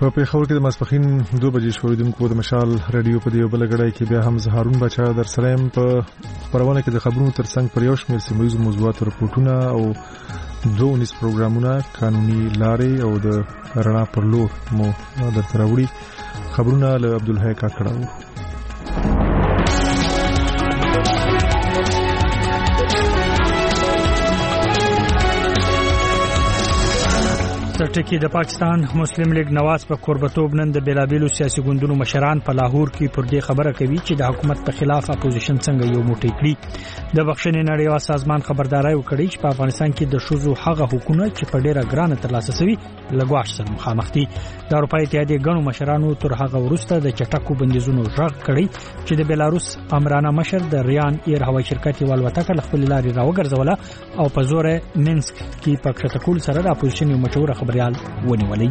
په پیښور کې د ماسپخین 2 بجې شوریدونکو د مشال رادیو په دیو بلګړای کې بیا هم زهارون بچا در سره په خبرونه کې د خبرونو ترڅنګ پر یو شمېر سیمایي موضوعات رپورټونه او 2 پروګرامونه قانوني لارې او د رڼا پر لور مو درته راوړي. خبرونه له عبدالحی کاکړه. سرټکی د پاکستان مسلم لیگ نواز په قربتوب نن د بیلابیلو سیاسي ګوندونو مشران په لاهور کې پر دې خبره کوي چې د حکومت په خلاف اپوزیشن څنګه یو موټی کړي. د بخښنې نړیوال سازمان خبرداري وکړي چې په افغانستان کې د شوزو هغه حکومت چې په ډیره ګرانه ترلاسه شوی لګواش سره مخامخ دي. د اروپای اتحادیې غنو مشرانو تر هغه وروسته د چټکو بندیزونو ژغ کړي چې د بیلاروس امرانه مشر د ریان ایر هوایي شرکت یو الوتکه خپل لارې راوګرځوله او په زور مینسک کې په کښته سره د اپوزیشن یو مشهور خبريال ونیولې.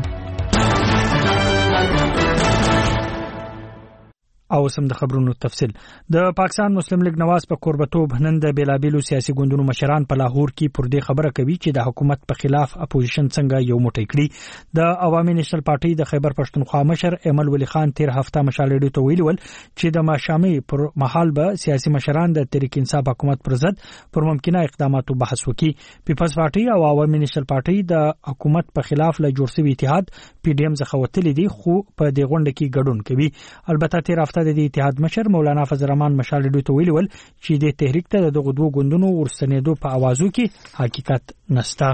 او سم د خبرونو تفصیل. د پاکستان مسلم لیگ نواز په قربتوب نن د بیلابیلو سیاسي ګوندونو مشران په لاهور کې پر دې خبره کوي چې د حکومت په خلاف اپوزیشن څنګه یو موټی کړي. د عوامي نېشنل پارټي د خیبر پښتونخوا مشر ایمل ولی خان تیر هفته مشالېډو ته ویلول چې د ماشامي پر محل به سیاسي مشران د تحریک انصاف حکومت پر ضد پر ممکنه اقداماتو بحث وکړي. پیپلز پارټي او عوامي نېشنل پارټي د حکومت په خلاف له جوړ شوی اتحاد پی ډی ایم څخه وتلې دي خو په دې غونډه کې ګډون کوي. البته تیر هفته د اتحاد مشر مولانا فضل الرحمن مشالېډو ته ویلول چې د تحریک ته دغه 2 ګوندونو ورستنېدو په اوازو کې حقیقت نشته.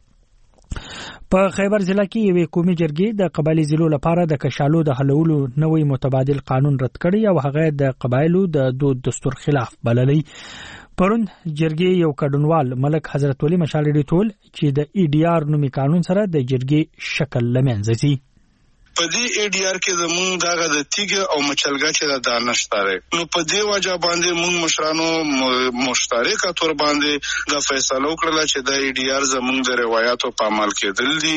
په خیبر ضلع کې یو قومي جرګې د قبایلی ضلعو لپاره د کشالو د حلولو نوې متبادل قانون رد کړی او هغه د قبایلو د دستور خلاف بللی. پرون جرګې یو کډونوال ملک حضرت ولی مشالېډو ټول چې د ای ډی آر نومي قانون سره د جرګې شکل لمنځي. په دې ای ډی آر کې زمونږ دغه د تیګه او مچلګه چې د دانشتاره نو په دې وجه باندې موږ مشرانو مشترکه تور باندې د فیصله وکړه چې د ای ډی آر زمونږ د روایتو په عمل کېدل دي.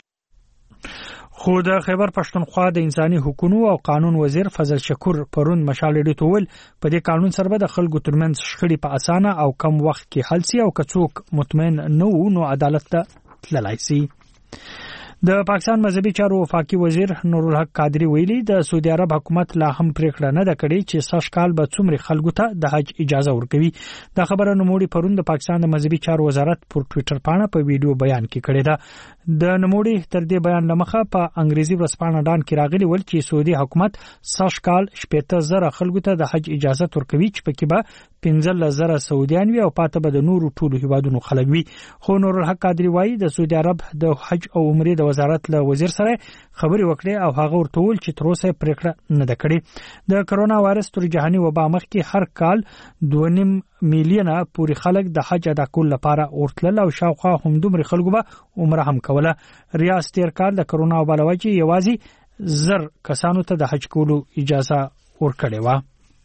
خو د خیبر پښتونخوا د انساني حقوقو او قانون وزیر فضل شکور پرون مشالېډو ته ویل په دې قانون سره به د خلکو ترمنځ شخړې په اسانه او کم وخت کې حل شي او کڅوک مطمئن نو عدالت ته تللی شي. د پاکستان مذهبي چارو وفاقي وزیر نورالحق قادری ویلي د سعودي عرب حکومت لا هم پریکړه نه ده کړې چې سږ کال به څومره خلکو ته د حج اجازه ورکوي. دا خبره نوموړي پرون د پاکستان د مذهبي چارو وزارت پر ټوئیټر باندې په ویډیو بیان کې کړی ده. د نوموړي تر دې بیان لمخه په انګریزي ورځپاڼه ډان کې راغلي ول چې سعودي حکومت سږ کال 15,000 خلکو ته د حج اجازه ورکوي چې پکې به 15,000 سعودیان وي او پاته به د نورو ټولو هیوادونو خلک وي. خو نورالحق قادری وایي د سعودي عرب د حج او عمرې د وزارت له وزیر سره خبري وکړي او هغه ورته ویل چې تر اوسه پریکړه نه ده کړې. د کرونا وایرس تر جهاني وبا مخ کې هر کال 2.5 میلیونه پوری خلک د حج ادا کول لپاره ورتل او شاوخوا هم دومره خلکو به عمره هم کوله. ریاست تیر کال د کرونا وبا لوجه یوازې 1000 کسانو ته د حج کولو اجازه ورکړې و.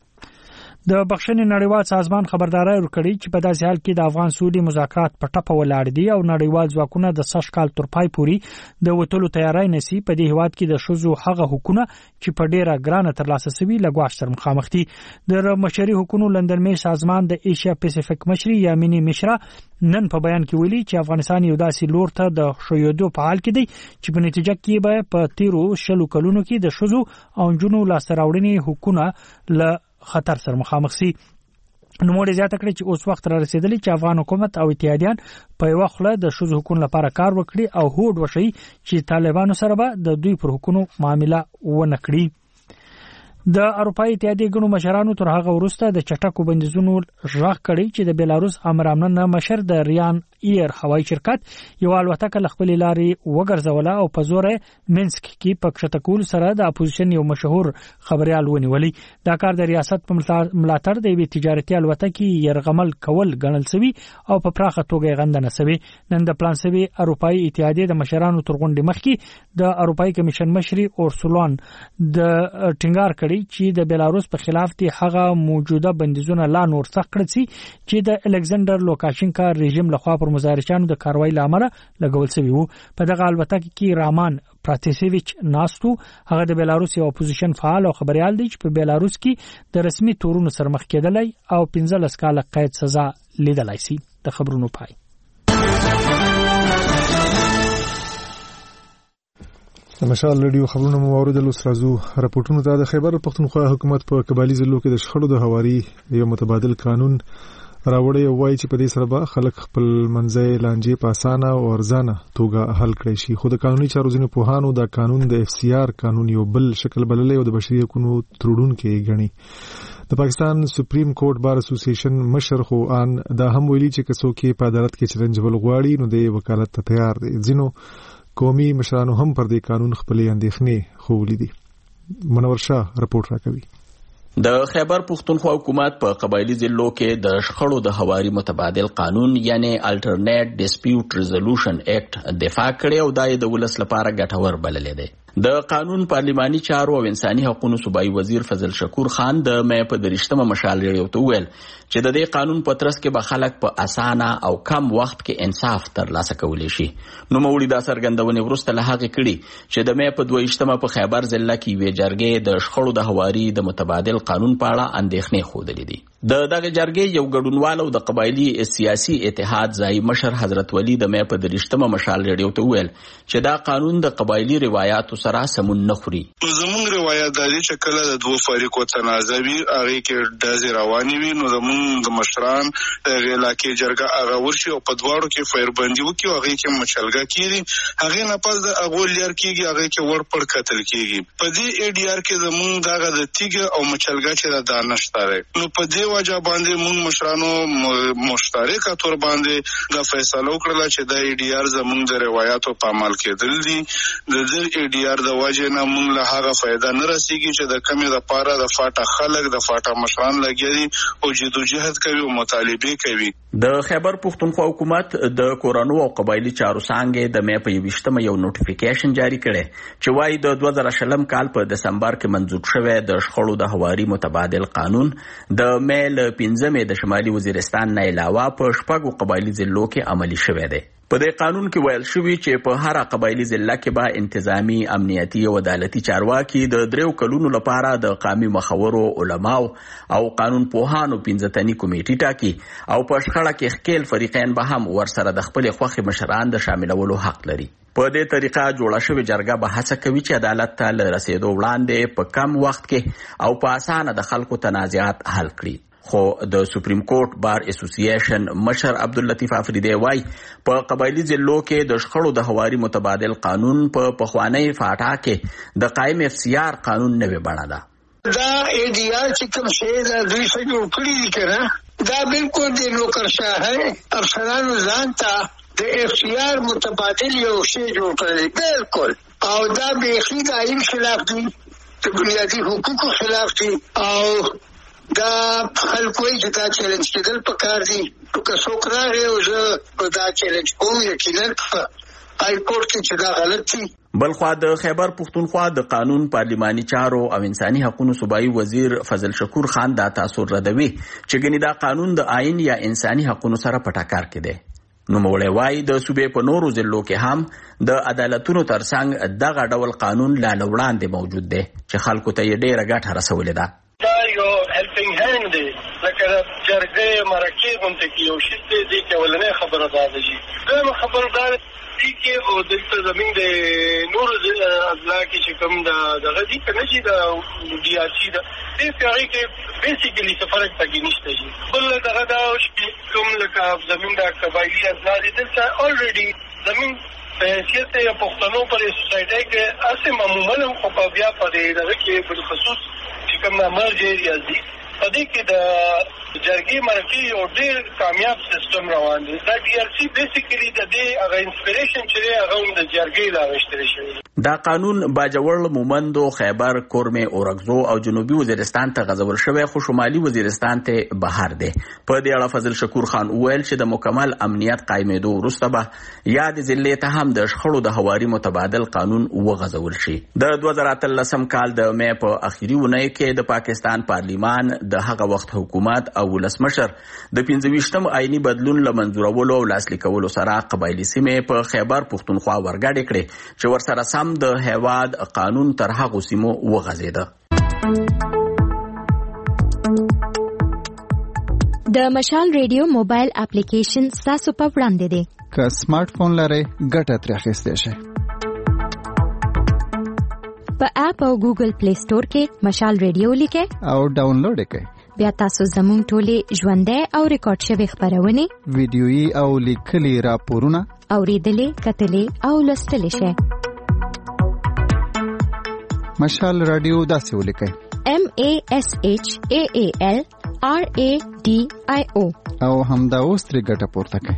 د بخښنې نړیوال سازمان خبرداري ورکړي چې په داسې حال کې د افغان سعودي مذاکرات په ټپه ولاړ دي او نړیوال ځواکونه د سږ کال تر پای پوري د وټلو تیاری نسی په دې هواد کې د شوزو هغه حکومت چې په ډیره ګرانه ترلاسه شوی لګواش سره مخامخ دي. د مشري حکومت لندن می سازمان د ایشیا پیسفیک مشري یامینی مشرا نن په بیان کې ویلي چې افغانستان یو داسې لور ته د شویدو په حال کې دی چې په نتیجه کې به په 13 کلونو کې د شوزو او جنو لاسراوړنې حکومت ل خطر سره مخامخ سي. نوموړي زیاته کړې چې اوس وخت را رسیدلی چې افغان حکومت او اتحادیان په یو خله د شوزو حقوقو لپاره کار وکړي او هوډ وشي چې طالبانو سره به د دوی پر حقوقو معامله ونه کړي. د اروپای اتحادیې غنو مشرانو تر هغه وروسته د چټکو بندیزونو ژغ کړي چې د بیلاروس امرامنه مشر د ریان ایر هوایي شرکت یو الوتکه خپل لارې وګرځوله او په زور مینسک کې په کښته سره د اپوزیشن یو مشهور خبريال ونیولې. دا کار د ریاست په ملاتړ د وی تجارتي الوتکې يرغمل کول غنل سوي او په پراخه توګه غندنه سوي. نن د پلان سوي اروپای اتحادیې د مشرانو تر غونډې مخکې د اروپای کمیشن مشري اورسولان د ټینګار کړي چې د بیلاروس په خلاف دي هغه موجوده بندیزونه لا نور سخت کړي چې د الکساندر لوکاشینکا رژیم لخوا پر مظاهرچیانو د کاروایی لامل لګول شوی وو. په دغه البته کې رامان پراتیسیویچ ناستو هغه د بیلاروس یو اپوزیشن فعال او خبريال دی چې په بیلاروس کې د رسمي تورونو سره مخ کېدلی او 15 کاله قید سزا لیدلای شي. د خبرونو پای. مشال رادیو خبرونه مو اوریدل. اوس راځو راپورټونو ته. د خیبر پختونخوا حکومت په قبایلی ضلعو کې د شخړو د هواري یو متبادل قانون راوړی او وایي چې په دې سره به خلک خپل منځي لانجې په اسانه او ارزانه توګه حل کړي شي. خو د قانوني چارو ځینې پوهانو دا قانون د FCR قانون یو بل شکل بللی او د بشري حقوقو تړونکی ګڼي. د پاکستان سپریم کورټ بار اسوسییشن مشر خو ان دا هم ویلي چې څوک په عدالت کې چرنجول غواړي نو د وکالت ته تیار دي. ځینو قومي مشرانو هم پر دې قانون خپلې اندېښنې خولې دي. منور شاه رپورټ راکوي. د خیبر پختونخوا حکومت په قبایلی ضلعو کې د شخړو د هواري متبادل قانون یعنی الټرنیټ ډیسپیوټ ریزولوشن ایکټ دفاع کړي او دا د ولس لپاره ګټور بللی دی. د قانون پارلیماني چارو او انساني حقوقو صوبایي وزیر فضل شکور خان د مې په 23مه مشال ریډیو ته ویل چې د دې قانون په ترڅ کې به خلک په اسانه او کم وخت کې انصاف ترلاسه کولی شي. نو موړي دا څرګندونې وروسته له هغې کړي چې د مې په 22مه په خیبر ضلع کې یوې جرګې د شخړو د هواري د متبادل قانون په اړه اندېښنې ښودلې دي. د دغه جرګې یو ګډونوال او د قبایلی سیاسي اتحاد ځایي مشر حضرت ولی د مې په 23مه مشال ریډیو ته ویل چې دا قانون د قبایلی روایتو سره سمون نه خوري. زموږ روایت دا دی چې کله د دوه فریقو تنازع وي هغه کې ډزې روانې وي نو زموږ د مشران هغه علاقې جرګه هغه ورشي او په دواړو کې فایربندي وکړي او هغه کې مچلګه کیږي. هغه نه پس د هغه لیر کیږي هغه کې ور پړ قتل کیږي. په دې ADR کې زموږ دغه د تیګه او مچلګه چې د دانشتاره نو په دې وجه باندې موږ مشرانو مشترکه تور باندې د فیصله وکړه چې د ADR زموږ د روایتو په عمل کېدل دي. د دې ADR د وجه نه موږ له هغه فائدہ نه رسیږي چې د کمی د پاره د فاټا خلک د فاټا مشران لګي او جدوجہد کوي او مطالبه کوي. د خیبر پختونخوا حکومت د کورانو او قبایلی چارو څنګه د مې په 20مه یو نوټیفیکیشن جاری کړي چې وايي د 2020 کال په دسمبر کې منظور شوی د شخړو د هواري متبادل قانون د مې 15مه د شمالي وزیرستان نه علاوه په شپږو قبایلی ضلعو کې عملی شوی دی. په دې قانون کې ویل شوی چې په هر قبایلی ضلع کې به انتظامی امنیتي او عدالتي چارواکي د 3 کلونو لپاره د قومي مخورو علماو او قانون پوهانو 15 تنی کمیټې ټاکي او په شخړه کې ښکیل فریقین به هم ورسره د خپل خوښي مشران د شاملولو حق لري. په دې طریقه جوړه شوې جرګه به هڅه کوي چې عدالت ته رسیدو وړاندې په کم وخت کې او په اسانه د خلکو تنازعات حل کړي. خو د سپریم کورټ بار اسوسییشن مشر عبداللطیف افریدی وای په قبایلی ضلعو کې د شخړو د هواري متبادل قانون په پخوانی فاټا کې د قائم FCR قانون نوې بڼه ده. دا ADR چې کوم شی د دوی څخه جوړ کړی دي کنه دا بالکل د نوکرشاه افسرانو ځان ته د FCR متبادل یو شی جوړ کړی بالکل او دا بیخي د آئین خلاف دي د بنیادي حقوقو خلاف دي او دا خلکو چې دا چیلنج کېدل پکار دي که څوک راغی او زه دا چیلنج کوم یقینا هاي کورټ کې چې دا غلط دي. بلخوا د خیبر پختونخوا د قانون پارلیماني چارو او انساني حقوقو صوبایي وزیر فضل شکور خان دا تاثر ردوي چې ګنې دا قانون د آئین یا انساني حقوقو سره په ټکر کې دی. نو موړی وای د صوبې په نورو ضلعو کې هم د عدالتونو ترڅنګ دغه ډول قانون لا وړاندې موجود دی چې خلکو ته یې ډېره ګټه رسولې ده. دا یو هیلپینګ هاند دی لکه جرګې مرکې غونډې کې یو شی دی چې ولنې خبره ده چې خبره ده چې او د زمين د نور اضلاع کې چې کوم د غدي کنه چې د DRC د دې ځای کې بیسیکلی فرق پکې نشته شي بل دغه دا کوم لکه زمين د قبایلی اضلاع دي دلته الریډي زمين حیثیت یا پښتنو پر سوسایټي کې اسه معمولا خو په بیا په دغه کې په خصوص چې کوم مرجع ریاضي په دې کې د جرګې مرکې یو ډېر کامیاب سیستم روان دی. دا DRC بیسیکلی د دې هغه انسپریشن چې هغه د جرګې لا غشتل شوی. دا قانون باجوړ مومندو خیبر کورمه اورګزو او جنوبي وزیرستان ته غځول شوی خو شمالي وزیرستان ته بهر دی. په دې اړه فضل شکور خان وویل چې د مکمل امنیت قائمېدو وروسته به یاد ضلع ته هم د شخړو د هواري متبادل قانون وغځول شي. د 2013 کال د مې په اخیری اونۍ کې د پاکستان پارلیمان د هغه وخت حکومت او ولسمشر د 25م آئینی بدلون لمنځورولو او لاسلیکولو سره قبایلی سیمې په خیبر پختونخوا ورګډې کړې چې ورسره سم د هیواد قانون تر هغو سیمو وغځېده. د مشال ریډیو موبایل اپلیکیشن تاسو په وړاندې دی. که سمارټ فون لرئ ګټه ترې اخیستی شئ. په اپ او ګوګل پلی سٹور کې مشال ریډیو لیکه او ډاونلوډ کړئ. بیا تاسو زموږ ټولې ژوندۍ او ریکارډ شوی خبرونه ویډیويي او لیکلي راپورونه اوریدلې کتلې او لوستلې شئ. مشال رادیو داسې ولیکئ: MASHAAL RADIO او همدا اوس ترې ګټه پورته کړئ.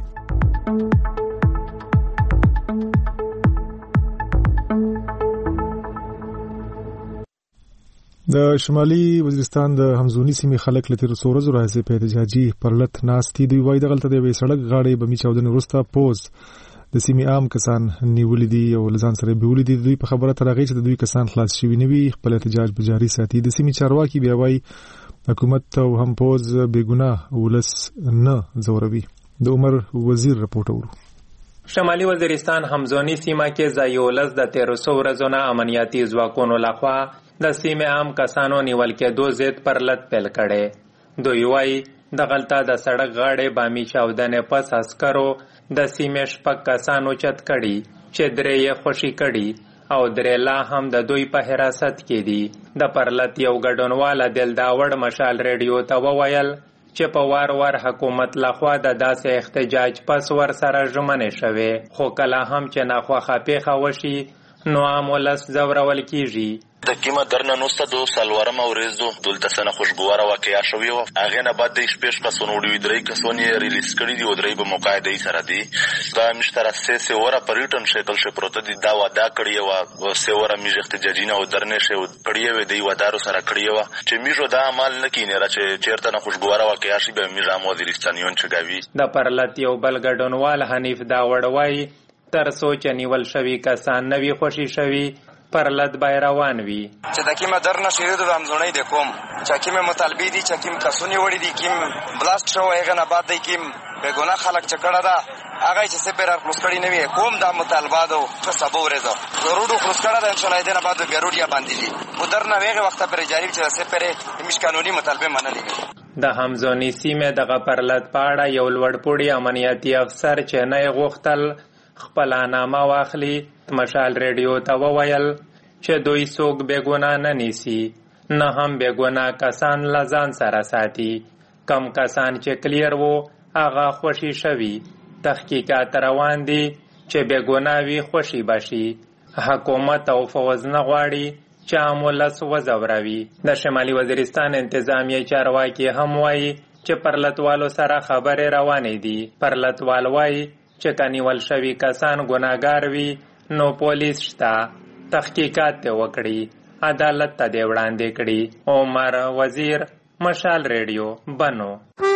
د شمالي وزیرستان د همزونی سیمې خلک له تیر څو ورځو راځي په احتجاجي پرلط ناستي. دوی وایي دغلته د وې سړک غاړې بمی چاودنې وروسته پوز د سیمې عام کسان نیولې دي او لزان سره بیولې دي. دوی په خبره ترغې چې د دوی کسان خلاص شوي نه وي خپل احتجاج به جاري ساتي. د سیمې چارواکي بیا وایي حکومت او هم پوز بېګناه ولس نه ځوروي. د عمر وزیر رپورټ اورو. شمالي وزیرستان همزونی سیمه کې ځایولس د 1300 ورځو نه امنیتي ځواکونو لخوا د سیمې عام کسانو نیول کېدو ضد پرلط پیل کړي. دوی وایي دغلته د سړک غاړې بامي چاودنې پس عسکرو د سیمې 6 کسانو چت کړي چې 3 یې خوشي کړي او 3 لا هم د دوی په حراست کې دي. د پرلط یو ګډونواله دلداوړ مشال ریډیو ته وویل چې په وار حکومت لخوا د داسې احتجاج پس ور سره ژمنې شوې، خو کله هم چې ناخوښه پیښه وشي نو عام ولس ځورول کیږي. د کیمه درنه نوسته 2 سالوارم ورځو دلته سنه خوشګواره واقعیا شوې و. هغه نه بعد د شپږ کسونو وړي 3 کسونه ریلیز کړي دي او 3 به مقاعده سره دي. دا مشترسه سوره پریټن شکل شه پروت دي دا ودا کړی و او سوره میج احتجاجي نه درنه شه کړی و دی ودارو سره کړی و چې میجو دا عمل نه کینې را چې چیرته نه خوشګواره واقعیا شي به میجام وزیرستانیون چګاوي. د پرلط یو بل ګډونوال حنیف دا وړوي تر سوچ نیول شوی کسان نوی خوشي شوی پرلط بای روان وی. چې د کیمه درنه شیرو د همزونی د کوم چې کیمه مطالبه دي چې کیم کسونی وړي دي کیم بلاست شو هغه نه بعد دی کیم به ګناه خلک چکړه دا هغه چې سپیرار کلوس کړي نه وي کوم دا مطالبه دو چې سبا ورځو ضرورو کلوس کړه د ان شاء الله دې نه بعد بیرودیا باندې دي مدرنه ویغه وخت پر جاری چې سپیره مش قانوني مطالبه منلې. د همزونی سیمه دغه پرلط پاړه یو لوړپوړی امنیتي افسر چې نه غوښتل خپل نامه واخلي مشال ریډیو ته وویل چې دوی څوک بېګناه نه نیسي نه هم بېګناه کسان لزان سره ساتي. کم کسان چې کلیر وو هغه خوشي شوي. تحقیقات روان دي چې بېګناه وي خوشي بشي. حکومت او فوز نه غواړي چې عام ولس وځوروي. د شمالي وزیرستان انتظامیه چارواکي هم وایي چې پرلطوالو سره خبرې روانې دي. پرلطوال وایي چې کنیول شوي کسان ګناهګار وي نو پولیس شته تحقیقات ته وکړي عدالت ته دی وړاندې کړي. عمر وزیر مشال ریډیو بنو.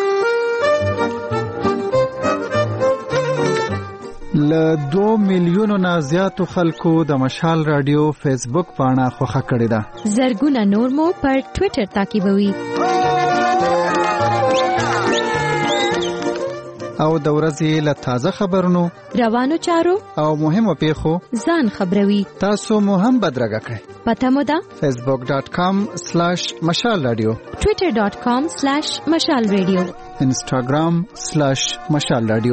له 2 میلیونو نه زیاتو خلکو د مشال رادیو فیسبوک پاڼه خوښه کړې ده. زرګونه نور مو پر ټوئیټر تعقیبوي او د ورځې له تازه خبرونو روانو چارو او مهمو پیښو ځان خبروي. تاسو مو هم بدرګه کړئ. پته مو ده facebook.com/mashalradio twitter.com/mashalradio instagram/mashalradio.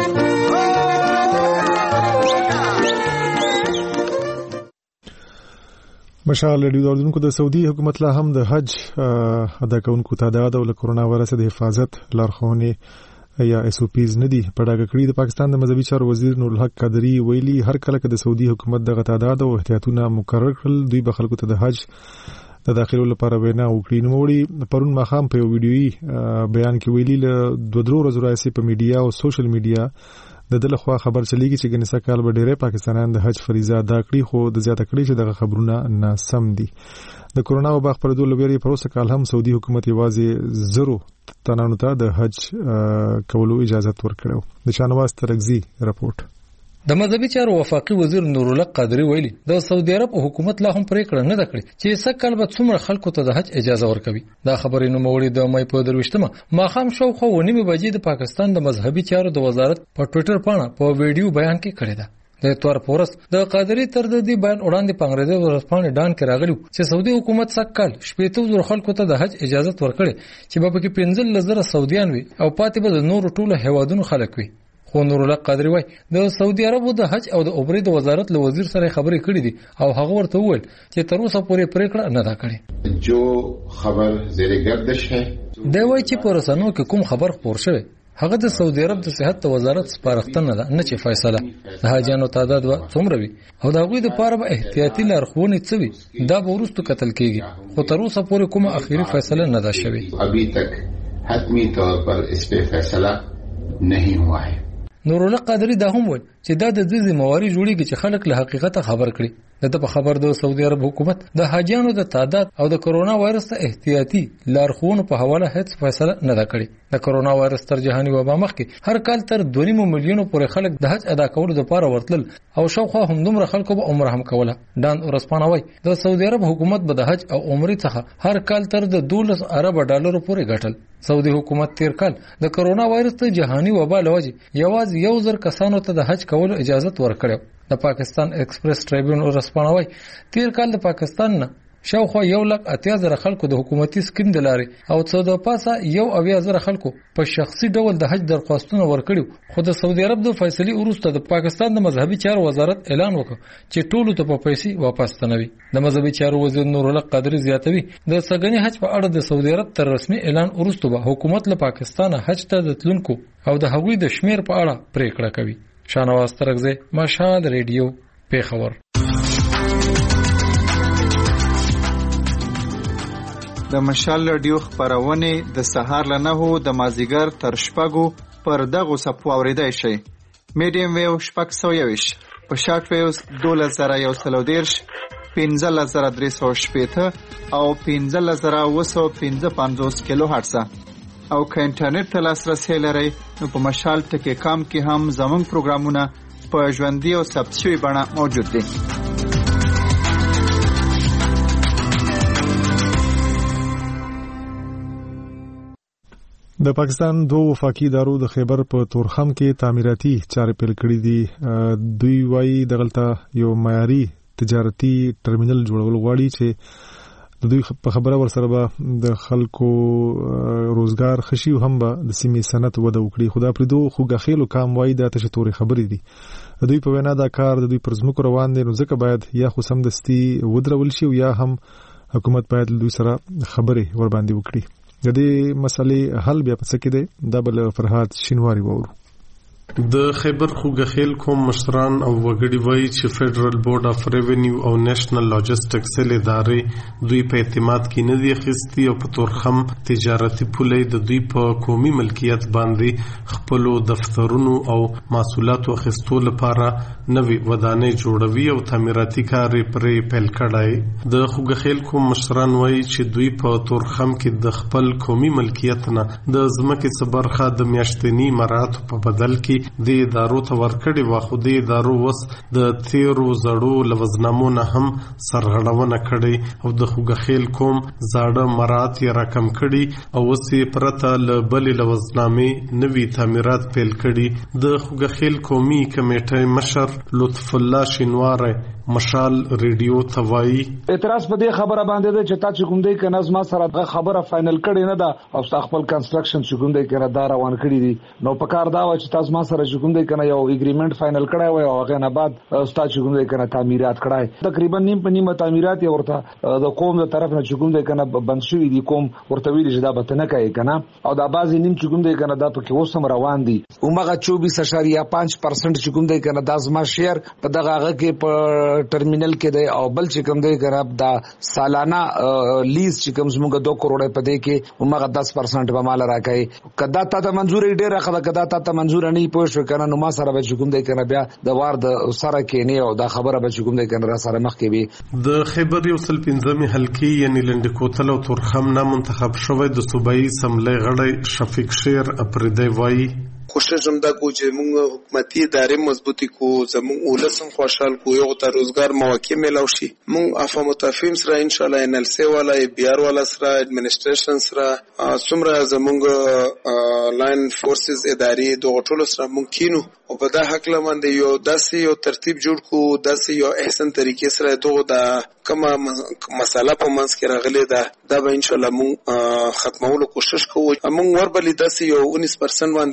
مشال ریډیو اوریدونکو د سعودي حکومت لا هم د حج ادا کوونکو تعداد او له کرونا وایرس د حفاظت لارښوونې یا SOPs نه دي په ډاګه کړی. د پاکستان د مذهبي چارو وزیر نور الحق قادری ویلي هر کله چې د سعودي حکومت دغه تعداد او احتیاطونه مقرر کړل دوی به خلکو ته د حج د داخلو لپاره وینا وکړي. نو وړي پرون ماخام په ویډیويي بیان کې ویلي له 2 ورځې راځي په میډیا او سوشل میډیا د دله خوا خبر چلیږي چې ګنې سکهال به ډېرې پاکستانیان د حج فریضه ادا کړي خو د زیاته کړي چې دغه خبرونه ناسم دي. د کرونا وبا خبرېدو لپاره پروسه کال هم سعودي حکومت یوازې 0 تنانو ته د حج کولو اجازه ورکړو. د شانواز ترغزي رپورټ. د مذهبي چارو وفاقي وزیر نور الحق قادری ویلي د سعودي عرب حکومت لا هم پریکړه نه کړې چې سکهال به څومره خلکو ته د حج اجازه ورکوي. دا خبرې نو موړي د مې په 23مه ماخام شاوخوا 9 بجې د پاکستان د مذهبي چارو د وزارت په ټوئیټر باندې په ویډیو بیان کې کړی ده. د اتوار پورس د قادری تر دې بیان وړاندې پنګرده ورسپانې ډان کې راغلی چې سعودي حکومت سکهال 70,000 خلکو ته د حج اجازه ورکړي چې په کې 15,000 سعودیان وي او پاتې به د نور ټولو هیوادونو خلک وي. خو نور الله قادری وای د سعودي عربو د حج او د عمرې د وزارت له وزیر سره خبرې کړې دي او هغه ورته وویل چې تر اوسه پورې پریکړه نه ده کړې. جو خبر زیر گردش ہے دا وای چې پر رسنیو کې کوم خبر خبر شوی هغه د سعودي عرب د صحت وزارت سپارښتنه ده نه چې فیصله د حاجانو تعداد و څومره وي او دا غوي د پاره به احتیاطي لارښوونې څه وي دا به وروسته قتل کیږي خو تر اوسه پورې کومه اخیری فیصله نه ده شوی. ابھی تک حتمی طور پر اس په فیصله نہیں ہوا ہے. نور الله قادری دا هم وایي چې دا د دې ذمہواری جوړیږي چې خلک له حقیقت خبر کړي. د په خبر د سعودي عرب حکومت د حاجیانو د تعداد او د کرونا وایرس ته احتیاطي لارښوونو په حواله هیڅ فیصله نه ده کړې. د کرونا وایرس تر جهاني وبا مخکې هر کال تر 2.5 میلیون پورې خلک د حج ادا کولو لپاره ورتلل او شاوخوا همدومره خلکو به عمره هم کوله. ډان ورسپانه وایي د سعودي عرب حکومت به د حج او عمرې څخه هر کال تر د 12 ارب ډالر پورې ګټل. سعودي حکومت تیر کال د کرونا وایرس ته جهاني وبا لوجه یوازې 1000 کسانو ته د حج کولو اجازه ورکړه. د پاکستان ایکسپریس ټریبیون ورسپانوي تیر کال د پاکستان نه شاوخوا 1,80,000 خلکو د حکومتي سکیم د لارې او څو د پاسه 1,000 خلکو په شخصي ډول د حج درخواستونه ورکړي. خو د سعودي عرب د فیصلې وروسته د پاکستان د مذهبي چارو وزارت اعلان وکړ چې ټولو ته په پیسې واپس تنوي. د مذهبي چارو وزیر نور الله قادری زیاتوي د سګنی حج په اړه د سعودي عرب تر رسمي اعلان وروسته به حکومت له پاکستان حج ته د تلونکو او د هغوی د شمیر په اړه پریکړه کوي. شانواز ترغزه مشهد ریډیو پیښور. د مشال ریډیو خبرونه د سهار له 9 د مازیګر تر شپږو پر دغه صفو اوریدای شي. میډیم ویو شپږ 120 په شارټ ویوز 2130 15350 او 15955 کیلو هرتز او که انټرنیټ ته لاسرسي لرئ نو په مشال ټکی کام کې هم زموږ پروګرامونه په ژوندۍ او ثبت شوي بڼه موجود دي. د پاکستان دوه وفاقي ادارو د خیبر په تورخم کې تعمیراتي چارې پیل کړې دي. دوی وايي دغلته یو معیاري تجارتي ټرمینل جوړول غواړي چې د دوی په خبره ورسره به د خلکو روزګار خشي هم به د سیمې صنعت وده وکړي. خدا پر دوه خوګخیلو کام وای د تاسو توري خبرې دي. دوی په وینا دا کار د دوی پر ځمکو روان دي نو ځکه باید یا خو سمدستي ودرول شي او یا هم حکومت باید دوی سره خبرې ور باندې وکړي. د دې مسلې حل بیا په څه کې دی دا بل فرحات شینواری وورو. د خیبر خوګخیل کوم مشران او وګړي وایي چې فدرال بورډ اف ریونیو او نېشنل لاجستیکس ادارې دوی په اعتماد کې نه دي اخیستي او په تورخم تجارتي پولې د دوی په قومي ملکیت باندې خپل دفترونو او محصولاتو اخیستو لپاره نوې ودانۍ جوړوي او تعمیراتي کار پرې پیل کړای. د خوګخیل کوم مشران وایي چې دوی په تورخم کې د خپل قومي ملکیت نه د ځمکې څخه برخه د میاشتنی مراتب په بدل کې د ادارو ته ورکړي و. خو د ادارو وس د تیرو زړو لوزنامو نه هم سرغړونه کړي او د خوګخیل کوم زاړه مرات یې راکم کړي او وسې پرته له بلې لوزنامې نوي تعمیرات پیل کړي. د خوګخیل قومي کمیټې مشر لطف الله شینواری مشال ریډیو توای اعتراض په دې خبره باندې ده چې تاسو کوم دی کنه زما سره خبره فائنل کړي نه ده او خپل کنستراکشن چې کوم دی کنه دا روان کړي دي نو په کار دا و چې تاسو ما سره چې کوم دی کنه یو اګریمنت فائنل کړای وای او هغه نه بعد تاسو کوم دی کنه تعمیرات کړای تقریبا نیم په نیمه تعمیرات یې ورته د قوم د طرف نه چې کوم دی کنه بند شوی دي کوم ورته ویل چې دا به نه کوي کنه او دا بازي نیم چې کوم دی کنه دا پکې اوسم روان دي اومغه 24.5% چې کوم دی کنه دا زما شیر په دغه هغه کې په ټرمینل کې دی او بل چې کوم دی کنه دا سالانه لیز چې کوم زموږ 2 کروڑ په دې کې اومغه 10% به مال راکړي کدا ته منزوري ډیره خدای کدا ته منزور نه پوه کنه نو ما سره به کوم دی کنه بیا د وار د سره کې نه او دا خبره به کوم دی کنه را سره مخ کې وي. د خیبر یو سل 15 حلقې یعنی لنډکوتل او تورخم نه منتخب شوی د صوبایي سملې غړی شفیق شیر اپریدی وایي کوشش هم دا کو چې موږ حکومتي ادارې مضبوطی کو زموږ ولسم خوشحال کو یو ته روزګار مواقع ملو شي موږ افهم متفاهم سره ان شاء الله ان ال سی والا بي ار والا سره اډمنستریشن سره څومره زموږ لاین فورسز ادارې د غټولو سره ممکنو او په دا حق لمنده یو داسې یو ترتیب جوړ کو داسې یو احسن طریقې سره دغه د کومه مساله په منځ کې راغلي دا به ان شاء الله موږ ختمولو کوشش کوو موږ وربلې داسې یو 19% باندې د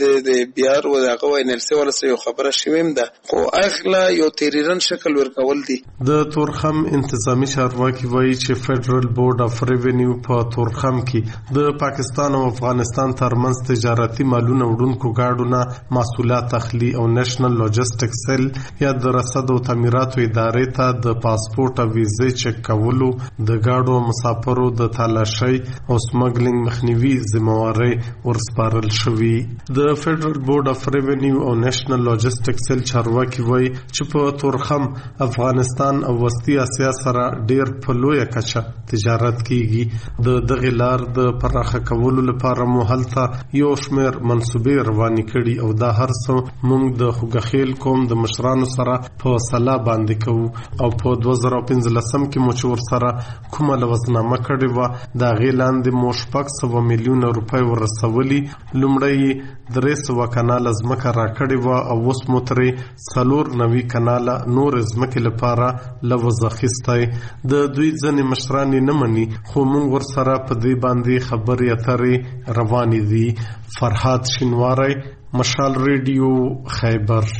بیار و دغه NLC ولا څه خبره شویم ده خو اخلا یو تیریرن شکل ورکول دي. د تورخم انتظامی چارواکي وایي چې فدرال بورډ اف ریونیو په تورخم کې د پاکستان او افغانستان ترمنځ تجارتي مالونه وړونکو گاډو نه محصولات اخلي او نېشنل لاجستیک سیل یا د رصد او تعمیراتو ادارې ته د پاسپورت او ویزې چک کولو د گاډو مسافرو د تالاشۍ او سمګلینګ مخنیوي ذمہواری ورسپارل شوی. د فدرال بورډ اف ریونیو او نېشنل لاجستیک سیل چارواکي وایي چې په تورخم افغانستان او وسطی اسیا سره ډیر په لویه کچه تجارت کیږي. د دغه لار د پراخه کولو لپاره مو هلته یو شمېر منصوبې روانې کړي او دا هر څه موږ د خوګخیل قوم د مشرانو سره په سلا باندې کوو او په 2015 کې مو چې ورسره کومه لوزنامه کړې وه د هغې لاندې مو 600 میلیونه روپۍ ورسولي. لومړی 300 کناله ځمکه راکړې وه او اوس مو ترې 490 کناله نور ځمکې لپاره لوز اخیستی. د دوی ځینې مشران یې نه مني خو موږ ورسره په دې باندې خبرې اترې روانې دي. فرهاد شینواری، مشال ریډیو، خیبر.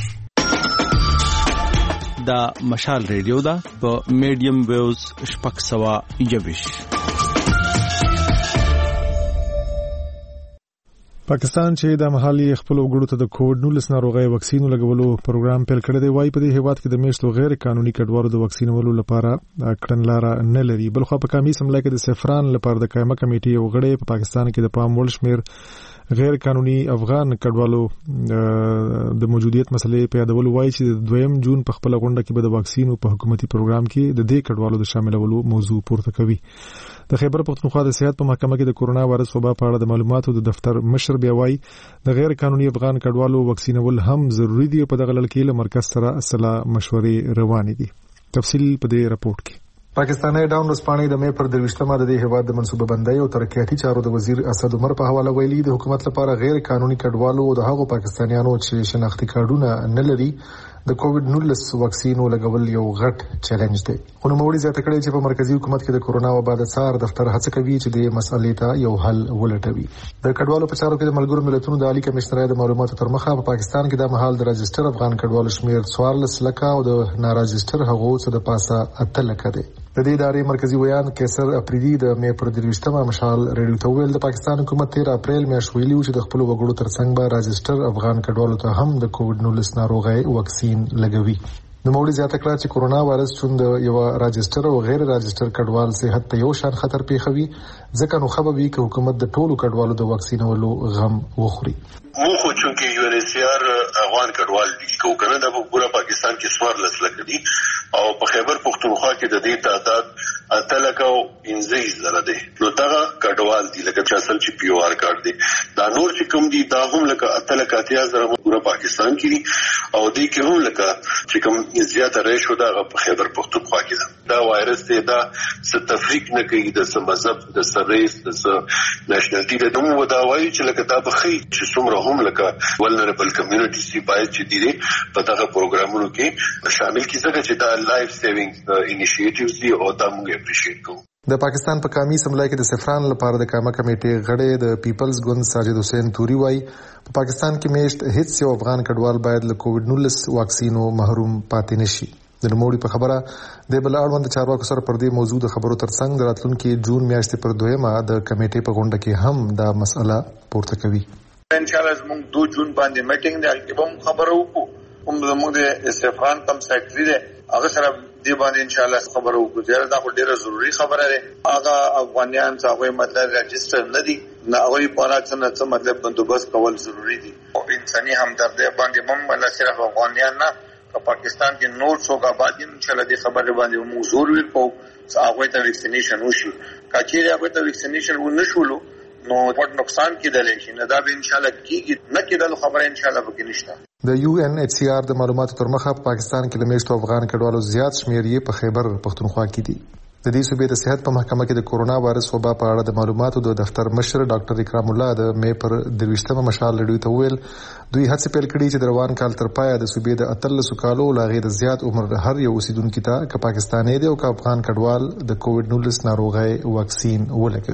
دا مشال ریډیو دا په میډیم ویوز 621. پاکستان چې د محلي خپل وګړو ته د کووډ-19 ناروغي وکسینو لګولو پروګرام پیل کړی دی، وايي په دې هیواد کې د میشتو غیر قانوني کډوالو د وکسینولو لپاره کړنلاره نه لري. بل خو په کمی سملای کې د سفران لپاره د قائمه کمیټې یو غړی په پاکستان کې د پام وړ شمیر غیر قانوني افغان کډوالو د موجودیت مسلې په یادولو وايي چې د 2 جون په خپل غونډه کې به د واکسینو په حکومتي پروګرام کې د دې کډوالو د شاملولو موضوع پورته کوي. د خیبر پختونخوا د صحت په محکمه کې د کورونا وایرس وبا په اړه د معلوماتو د دفتر مشر بیا وايي د غیر قانوني افغان کډوالو واکسینول هم ضروری دي او په دغه لړ کې له مرکز سره اصله مشورې روانې دي. تفصیل په دې راپورټ کې. پاکستاني ډاون ورځپاڼې د مې پر 23مه د دې هیواد د منصوبه بندۍ او ترقیاتي چارو د وزیر اسد عمر په حواله ویلي د حکومت لپاره غیر قانوني کډوالو او د هغو پاکستانیانو چې شناختی کارډونه نه لري د کووډ-19 واکسینو لګول یو غټ چیلنج دی. خو نوموړي زیاته کړې چې په مرکزی حکومت کې د کورونا وبا د څار دفتر هڅه کوي چې د مسئلې ته یو حل ولټوي. د کډوالو په چارو کې د ملګرو ملتونو د عالی کمشنر د معلوماتو تر مخه په پاکستان کې د مهال د راجستر افغان کډوالو شمیر 14 لکه او د ناراجستر هغو څخه د پاسه 8 لکه دی. د دې ادارې مرکزی ویان کیسر اپریدي د مې پر 23مه مشال ریډیو ته ویل د پاکستان حکومت 13 اپریل میاشت ویلي چې د خپل وګړو ترڅنګ به راجستر افغان کډوالو ته هم د کووډ-19 ناروغي واکسین لګوي. نوموړي زیاته کړه چې کورونا وایرس چوند یو راجستر او غیر راجستر کډوال صحت ته یو شان خطر پیښوي، ځکه نو خبروي چې حکومت د ټولو کډوالو د واکسینولو غم وخوري. مو خو چونکه UNHCR افغان کډوال دي کو کنه د پورا پاکستان کې 14 لکه دي او په خیبر پختونخوا کې د دې تعداد 8 لکه او 15 زره دي. نو دا کډوال دي لکه چې اصل چې POR کارت دي. دا نور چې کوم دي دا هم لکه 8 لکه 80 زره پورا پاکستان کې دي او دې کې هم لکه چې کوم زیاته ریشو دا په خیبر پختونخوا کې ده. دا وایرس دی دا څه تفریق نه کوي د مذهب د سریس د نېشنلټي د دومره دا وایي چې لکه دا بخي چې څومره هم لکه ولنربل کمیونټي سی باید چې دي په دغه پروګرامونو کې شامل کیږي چې دا لایف سیوینګ انیشیټیوز دي او دا موږ اپریشیټ کوو. د پاکستان په کامی سملای کې د سفران لپاره د قائمه کمیټې غړی د پیپلز ګوند ساجد حسین توري وايي په پاکستان کې میشت هیڅ یو افغان کډوال باید له کووډ-19 واکسینو محروم پاتې نشي. د نوموړي په خبره د بل اړوند چارواکو سره پر دې موضوع د خبرو ترڅنګ د راتلونکي جون میاشتې پر 2مه د کمیټې په غونډه کې هم دا مسله پورته کوي. ان شاء الله موږ 2 جون باندې میټینګ دی چې به خبرو وکړو موږ د استفان کم سیکرټری دی هغه سره دی باندې ان شاء الله خبرو وکړو. دا ډیره ضروری خبره ده. هغه افغانان څنګه مطلب رجستر نه دي نه هغه په اړه څه مطلب بندوبست کول ضروری دي او انساني همدردی باندې هم نه صرف افغانان نه په پاکستان کې نور څوک آباد ان شاء الله د خبره باندې موږ زور ورکو هغه ته ویکسینیشن وشي. کچېره هغه ته ویکسینیشن ونشولو نو وړ نقصان کېدلی شي نه دا به ان شاء الله کېږي نه کېدل خبره ان شاء الله به نشته. د UNHCR د معلوماتو تر مخه په پاکستان کې د میشتو افغان کډوالو زیات شمیر یې په خیبر پختونخوا کې دي. د دې صوبې د صحت په محکمه کې د کورونا وایرس وبا په اړه د معلوماتو د دفتر مشر ډاکټر اکرام الله د مې پر 23مه مشال ریډیو ته ویل دوی هڅه پیل کړې چې د روان کال تر پایه د صوبې د 13 کالو لاغې د زیات عمر هر یو اوسیدونکو ته که پاکستاني دی او که افغان کډوال د کووډ-19 ناروغي واکسین ولګوي.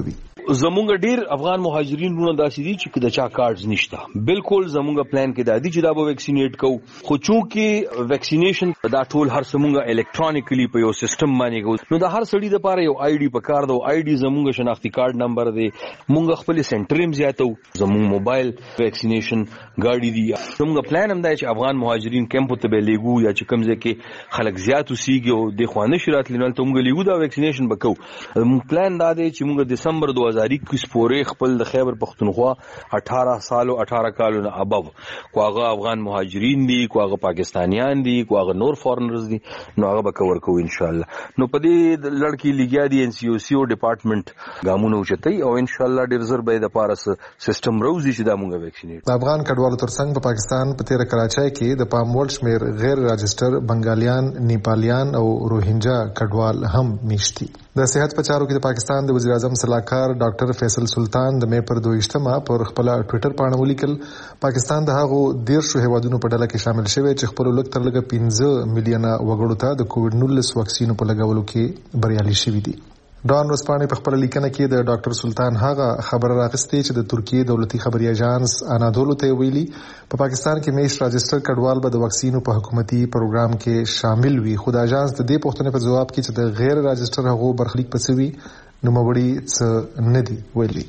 زمونږ ډیر افغان مهاجرین رونه داسې دي چې د چا کارډز نشته. بالکل زمونږ پلان کې دا دي چې دا به ویکسینیټ کوو، خو چونکې ویکسینیشن دا ټول هر څه الکترونیکلی په یو سیستم باندې کوو، نو د هر سړي لپاره یو آی ډي پکار دی. آی ډي زمونږ شناختی کارت نمبر دی. مونږ خپل سنټریم زیاتو، زمونږ موبایل ویکسینیشن گاډي دی. زمونږ پلان هم دی چې افغان مهاجرین کیمپ ته به لیګو یا چې کوم ځای کې خلک زیات اوسېږي او د خوانه شرات لنل ته مونږ لیګو دا ویکسینیشن وکړو. مونږ پلان دا دی چې مونږ دسمبر 2021 پورې خپل د خیبر پختونخوا 18 سال او 18 کالو نه ابو کوغه افغان مهاجرین دي، کوغه پاکستانیان دي، کوغه نور فورنرز دي، نو هغه به کور کوو ان شاء الله. نو په دې لړکی لګیا دي ان سی او سی او ډپارټمنټ ګامونه اوچتای او ان شاء الله ډیر زر به د پارس سیستم روزي چې دا مونږ ویکسینیټ. د افغان کډوالو ترڅنګ په پاکستان په تیر کراچۍ کې د پام وړ شمیر غیر راجستر بنگالیان، نیپالیان او روهینجا کډوال هم میشتي. د صحت په چارو کې د پاکستان د وزیر اعظم صلاحکار ډاکټر فیصل سلطان د مې پر 22 پر خپل ټوئیټر باندې ولیکل پاکستان د هغو 13 هیوادونو په ډله کې شامل شوی چې خپل لږ تر لږه 15 میلیونه وګړو ته د کووډ 19 واکسینو په لګولو کې بریالي شوي دي. ډان رسپانې په خپل لیکنه کې د ډاکټر سلطان هغه خبر راغستې چې د ترکیه دولتي خبري اژانس انادولو ته ویلي په پاکستان کې میش راجستر کډوال به د واکسینو په حکومتي پروګرام کې شامل وي. خو د اژانس د دې پوښتنې په جواب کې چې د غیر راجستر هغو برخلیک پسوي نو موړي څه نه دی ویلي.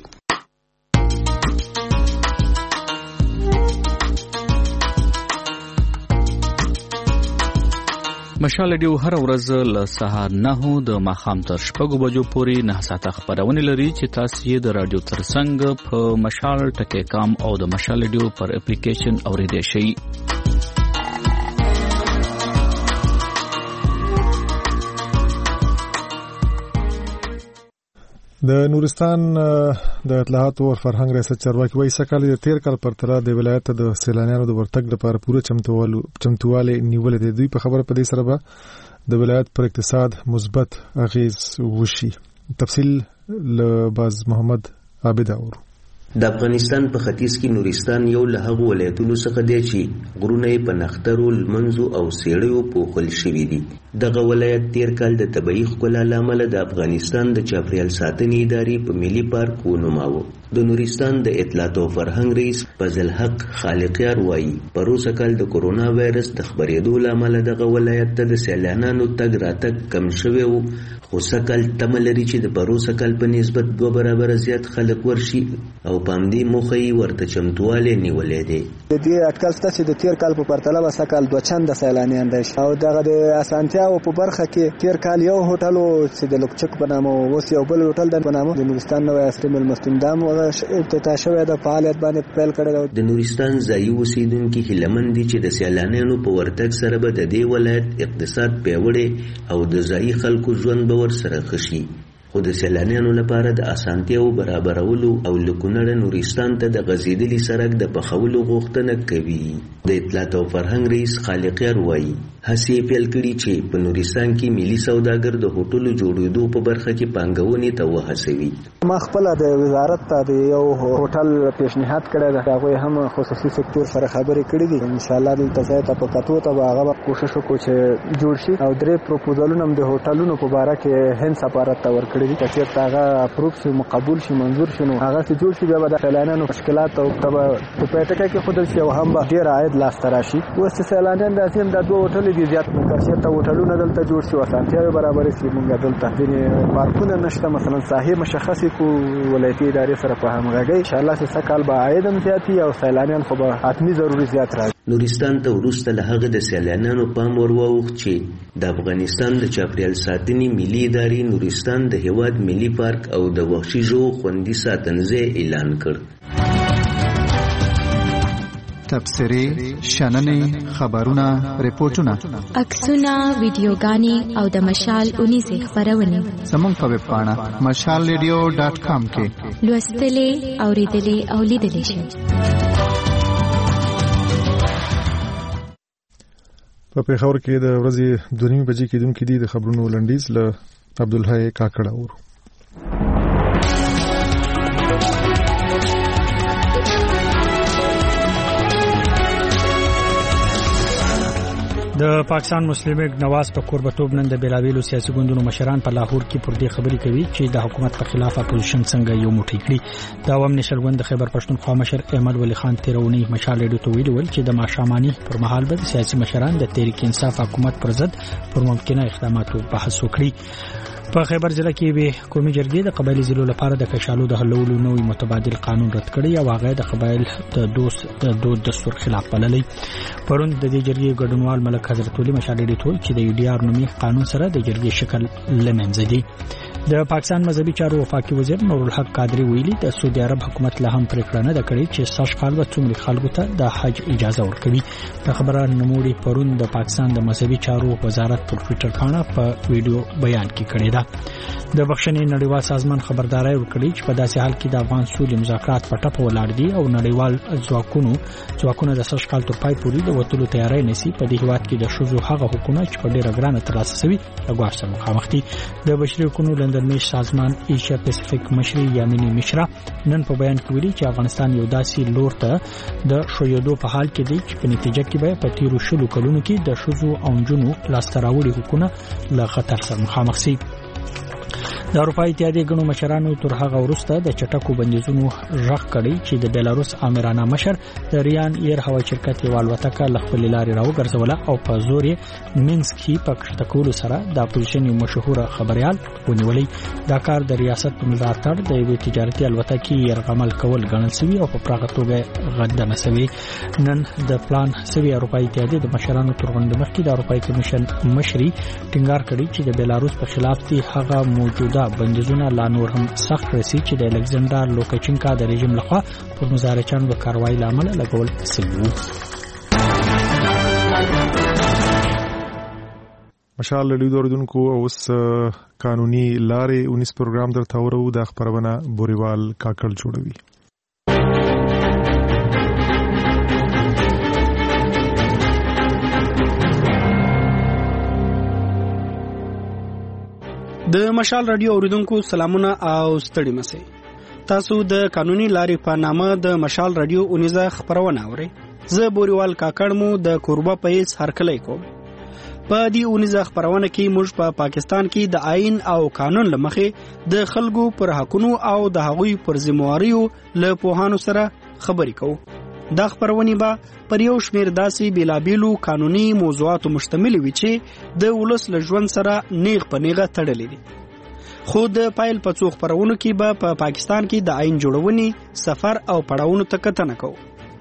مشال ډیو هر ورځ له سهار 9 د ماښام تر 6 بجو پورې 9 ساعته خبرونه لري چې تاسو یې د رادیو ترڅنګ په مشال ټکی کام او د مشال ډیو پر اپلیکیشن اوریدئ شئ. د نورستان د اطلاعات او فرهنګ ریاست چارواکي وایي سکهال د تیر کال پرتله د ولایت د سیلانیانو د ورتګ لپاره پوره چمتواله نیولې دي. دوی په خبره په دې سره به د ولایت پر اقتصاد مثبت اغیز وشي. تفصیل له باز محمد عابد اورو. د افغانستان په ختیځ کې نورستان یو له هغو ولایتونو څخه دی چې غرونه په نخترو، لمنځو او سیړیو پوښل شوي دي. دغه ولایت تیر کال د طبیعي ښکلا له امله د افغانستان د چاپیریال ساتنې ادارې په ملي پارک ونوماوه. د نورستان د اطلاعات او فرهنګ رئیس فضل حق خالقیار وایي پروسه کال د کورونا وایرس د خبرېدو له امله دغه ولایت ته د سیلانیانو تګ راتګ کم شوی و، خو سکهال تمه لري چې د پروسه کال په نسبت 2 برابره زیات خلک ورشي او په همدې موخه یې ورته چمتوالی نیولی دی. د دې اټکل شته چې د تیر کال په پرتله به سکهال 2 چنده سیلانیان راشي او دغه د اسانتیاو په برخه کې تیر کال یو هوټل چې د لوکچک په نامه اوس یو بل هوټل د نامه د نورستان نوی عصري ملمستون دام افتتاح شوی د فعالیت باندې پیل کړی. د نورستان ځایي اوسیدونکي هیلهمند دي چې د سیلانیانو په ورتګ سره به د دې ولایت اقتصاد پیاوړی او د ځایي خلکو ژوند به ورسره ښه شي. خو د سیلانیانو لپاره د اسانتیاو برابرولو او له کونړه نورستان ته د غځېدلي سړک د پخولو غوښتنه کوي. د اطلاعات او فرهنګ رئیس خالقیار وایي هڅې پیل کړي چې په نورستان کې ملي سوداګر د هوټلو جوړېدو په برخه کې پانګونې ته وهڅوي. ما خپل د وزارت ته د یو هوټل پیشنهاد کړی دی، هغه هم خصوصي سکتور سره خبرې کړې دي. ان شاء الله دلته ځای ته په کتو ته هغه کوشش وکړو چې جوړ شي او 3 پروپوزلونه هم د هوټلونو په باره کې هند سفارت ته ورکړي دي. چې هغه اپروف شي، مقبول شي، منظور شي، نو هغه چې جوړ شي بیا به د سیلانیانو مشکلات او تبه په پټکه کې خودل شي او هم به ډیر عاید لاس ته راشي. اوس سیلانیان د اسیم د 2 هوټل دي زیات مکرشته ته هوټلونه دلته جوړ شي، اسانتیاوې برابر شي. موږ دلته ځینې پارکونه نشته، مثلا ساحې مشخصې کو ولایتي ادارې سره په همغږي ان شاء الله چې سکهال به عاید هم زیاتی او سیلانیان خو به حتمی ضروري زیات راځي. نورستان ته وروسته له هغه د سیلانیانو پام ورواوښت چې د افغانستان د چاپیریال ساتنې ملي ادارې نورستان د هیواد ملي پارک او د وحشي ژوو خوندي ساتنځای اعلان کړ. تبصرې، شننې، خبرونه، ریپورتونه، عکسونه، ویډیوګانې او د مشال 19 خبرونه زموږ په ویب پاڼه mashalradio.com کې لوستلې، اوریدلې او لیدلې شئ. په پیښور کې د ورځې 2:30 بجې کېدونکې دي د خبرونو لنډیز له عبدالحی کاکړه اورو. د پاکستان مسلم لیگ نواز په قربتوب نن د بیلاویلو سیاسي ګوندونو مشران په لاهور کې پر دې خبرې کوي چې د حکومت په خلاف اپوزیشن څنګه یو موټی کړي. د عوام نشل ګوند د خیبر پښتونخوا مشر احمد ولی خان تیرونی مشال ریډیو ته ویلي ول چې د ماشامانی پر مهال به سیاسي مشران د تحریک انصاف حکومت پر ضد پر ممکنه اقداماتو بحث وکړي. په خیبر ضلع کې به قومي جرګې د قبایلی ضلعو لپاره د کشالو د حلولو نوې متبادل قانون رد کړی او هغه د قبایل د دود دستور خلاف بللی. پرون د دې جرګې ګډونوال ملک حضرت علي مشال ډیټول چې د UDR نومي قانون سره د جرګې شکل لمنځه دی. د پاکستان مذهبي چارو وفاقي وزیر نور الحق قادری ویلي د سعودي عرب حکومت له هم پریکړه نه کړې چې ساش کال به څومره خلکو ته د حج اجازه ورکړي. د خبره نموړي پرون د پاکستان د مذهبي چارو وزارت پر ټوئیټر باندې په ویډیو بیان کې کړی دا. د بخښنې نړیوال سازمان خبرداري ورکړي چې په داسې حال کې د افغان سولې مذاکرات په ټپه ولاړ دي او نړیوال ځواکونه د ساش کال تر پای پورې د وټلو تیاری نسی. په دې هیواد کې د شوزو هغه حکومت چې په ډیره ګرانه ترلاسه شوی لګوار سره مخامخ دي. د بشري حقوقو لندن میش سازمان ایشیا پیسفیک مشري یامینی مشرا نن په بیان کې ویلي چې افغانستان یو داسې لور ته د شویدو په حال کې دی چې په نتیجه کې به په تیرو شلو کلونو کې د شوزو او نجونو لاستراوړي حقوقونه له خطر سره مخامخ شي. د اروپای اتحادیې غنو مشرانو تر هغه وروسته د چټکو بندیزونو ژغ کړی چې د بیلاروس امرانه مشر د ریان ایر هوایي شرکت یو الوتکه له خپل لارې راوګرځوله او په زور یې مینسک کې په کښته سره د اپوزیشن یو مشهور خبريال ونیولې. دا کار د ریاست په ملاتړ د یو تجارتي الوتکې يرغمل کول ګڼل شوی او په پراخه توګه غندنه شوی. نن د پلان سوي اروپای اتحادیې د مشرانو تر غونډې مخکې د اروپای کمیشن مشري ټینګار کړی چې د بیلاروس په خلاف دي هغه موجوده بندیزونه لا نور هم سخت رسي چې د الکساندر لوکاچینکا د رژیم لخوا پر مظاهرچیانو د کاروایی لامل لګول شوی. مشال له دوردونکو اوس قانوني لارې 19 پروګرام درته ورو د خبرونه بوريوال کاکړ جوړوي. د مشال رادیو اوریدونکو سلامونه او ستړي مسئ. تاسو د قانوني لارې په نامه د مشال رادیو 19 خبرونه اورئ. زه بوريوال کاکړ مو د کوربه پیس هرکلی کوم. په دې 19 خبرونه کې موږ په پاکستان کې د آئین او قانون لمخې د خلکو پر حقونو او د هغوی پر ذمہواریو له پوهانو سره خبرې کوو. دا خبرونه به پر یو شمیر داسې بیلابیلو قانوني موضوعاتو مشتمل وي چې د ولس له ژوند سره نیغ په نیغه تړلې دي. خو د پایل په څو خبرونو کې به په پاکستان کې د آئین جوړونې سفر او پړاوونو ته کتنه کوو.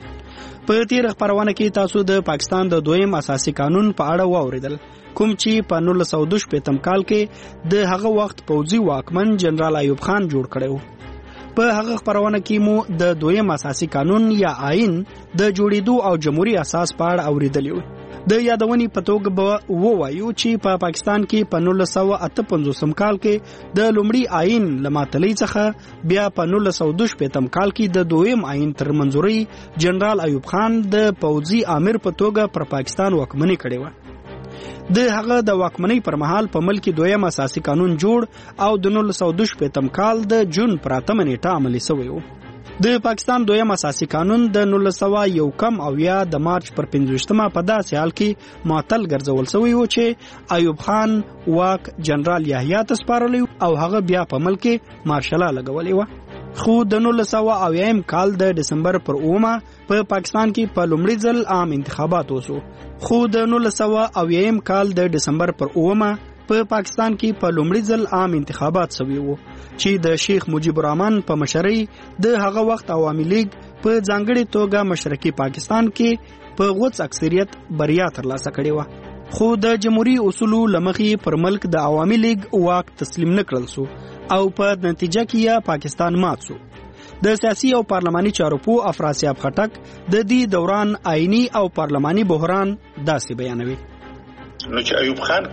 په تیر خبرونه کې تاسو د پاکستان د دویم اساسي قانون په اړه واوریدل کوم چې په 1922 کال کې د هغه وخت پوځي واکمن جنرال ایوب خان جوړ کړو. په هغه خبرونه کې مو د دویم اساسي قانون یا آئین د جوړېدو او جمهوریت اساس په اړه اوریدلی. د یادونې په توګه به ووایو چې په پاکستان کې په 1958 کال کې د لومړي آئین لماتلۍ څخه بیا په 1922 کال کې د دویم آئین تر منځوري جنرال ایوب خان د پوځي امیر په توګه پر پاکستان واکمني کړې و. د هغه د واکمنۍ پر مهال په ملک دویم اساسي قانون جوړ او د 1922 کال د جون پر 8 نیټه عملي شوی و. د پاکستان دویم اساسي قانون د 1901 د مارچ پر 15 په داسې حال کې معطل ګرځول شوی و چې ایوب خان واک جنرال یحیی ته سپارلی او هغه بیا په ملک مارشاله لګولې و. خو د 1900 کال د دسمبر پر 9 په پاکستان کې په لومړي ځل عام انتخابات وشو. خو د 1900 کال د دسمبر پر 9 په پاکستان کې په لومړي ځل عام انتخابات شوي وو چې د شیخ مجیب الرحمن په مشرۍ د هغه وخت عوامي لیگ په ځانګړي توګه مشرقي پاکستان کې په غوڅ اکثریت بریا ترلاسه کړې و. خو د جمهوریت اصولو لمخې پر ملک د عوامي لیگ واک تسلیم نکړل سو او په نتیجه کې پاکستان مات سو. د سیاسي او پارلماني چارو په افراسیاب خټک د دې دوران آئینی او پارلماني بحران داسې بیانوي. نو چې ایوب خان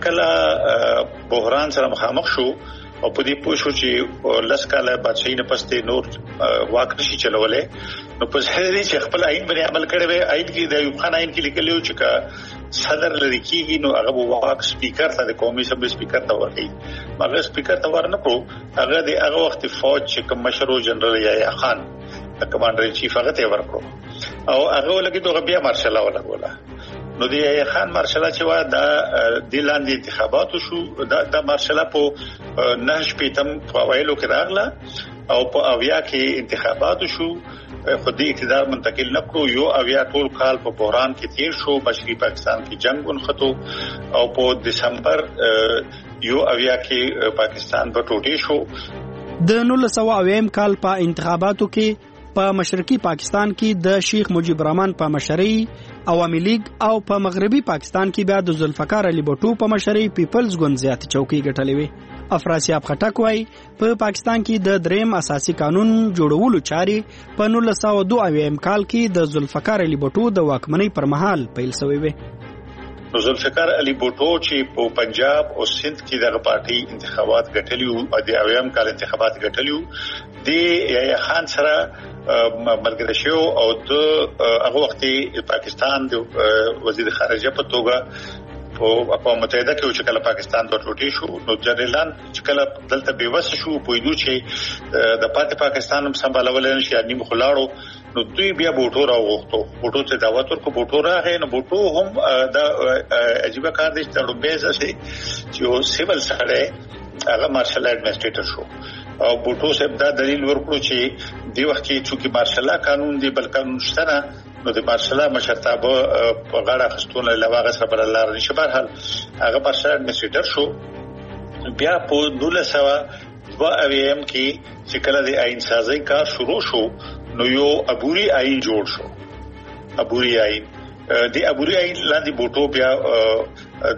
کله بحران سره مخامخ شو او په دې پوه شو چې لس کاله بادشاہي نه پسته نور واک نشي چلولې نو په ځای چې خپل آئین باندې عمل کړی وي. آئین کې د ایوب خان آئین کې لیکلی و چې صدر لري کیږي نو هغه واک سپیکر ته د قومي اسمبلی سپیکر ته ورکړي. هغه سپیکر ته ورنه کړو. هغه د هغه وخت فوج چې کوم مشرو جنرال یحیی خان کمانډر چیف هغه ته ورکړو او هغه لګي دوه بیا مارشال ولا نو د خان مارشال چې وا د لاندې انتخاباتو شو د مارشال په نهش پیتم فوایلو کې راغله او په اویا کې انتخاباتو شو خودي اقتدار منتقل نکړو یو اویا ټول کال په بحران کې تیر شو مشرقي پاکستان کې جنگ ونخته او په دسمبر یو اویا کې پاکستان په ټوټي شو د 1990 کال په انتخاباتو کې په مشرقي پاکستان کې د شیخ مجیب الرحمن په مشرۍ عوامي لیگ او په مغربي پاکستان کې بیا د ذوالفقار علي بوټو په مشرۍ پیپلز ګوند زیات چوکۍ ګټلې وي. افراسیاب خټک وايي په پاکستان کې د دریم اساسي قانون جوړولو چارې په 1992 کال کې د ذوالفقار علي بوټو د واکمنۍ پر مهال پیل شوې وي. ذوالفقار علي بوټو چې په پنجاب او سند کې دغه پارټي انتخابات ګټلیو او د اویم کال انتخابات ګټلیو د یحیی خان سره ملګری شو او د هغه وخت پاکستان د وزیر خارجه په توګه په اقوام متحده کې چې کله پاکستان د ټوټي شو نو جنرالان چې کله دلته بیوس شو په یوه چې د پاکستان هم سمبالول نه شي نیم خلاړو نو دوی بیا بوټو راوغوښتو بوټو ته دعوت ورکړو بوټو راغی نو بوټو هم د عجیب کار دی چې لومبه سي چې سیول سره هغه مارشل ایڈمنسټریټر شو او بوټو صاحب دا دلیل ورکړو چې دی وخت کې چې مارشل قانون دی بل قانون شته نو د مارشل مشرتابه په غاړه خستونه لواغه سره بل الله نشي برحال هغه مارشل ایڈمنسټریټر شو بیا په 1992 کې چې کله د آئین سازي کار شروع شو نو یو عبوري آئین جوړ شو عبوري آئین د عبوري آئین لاندې بوټو بیا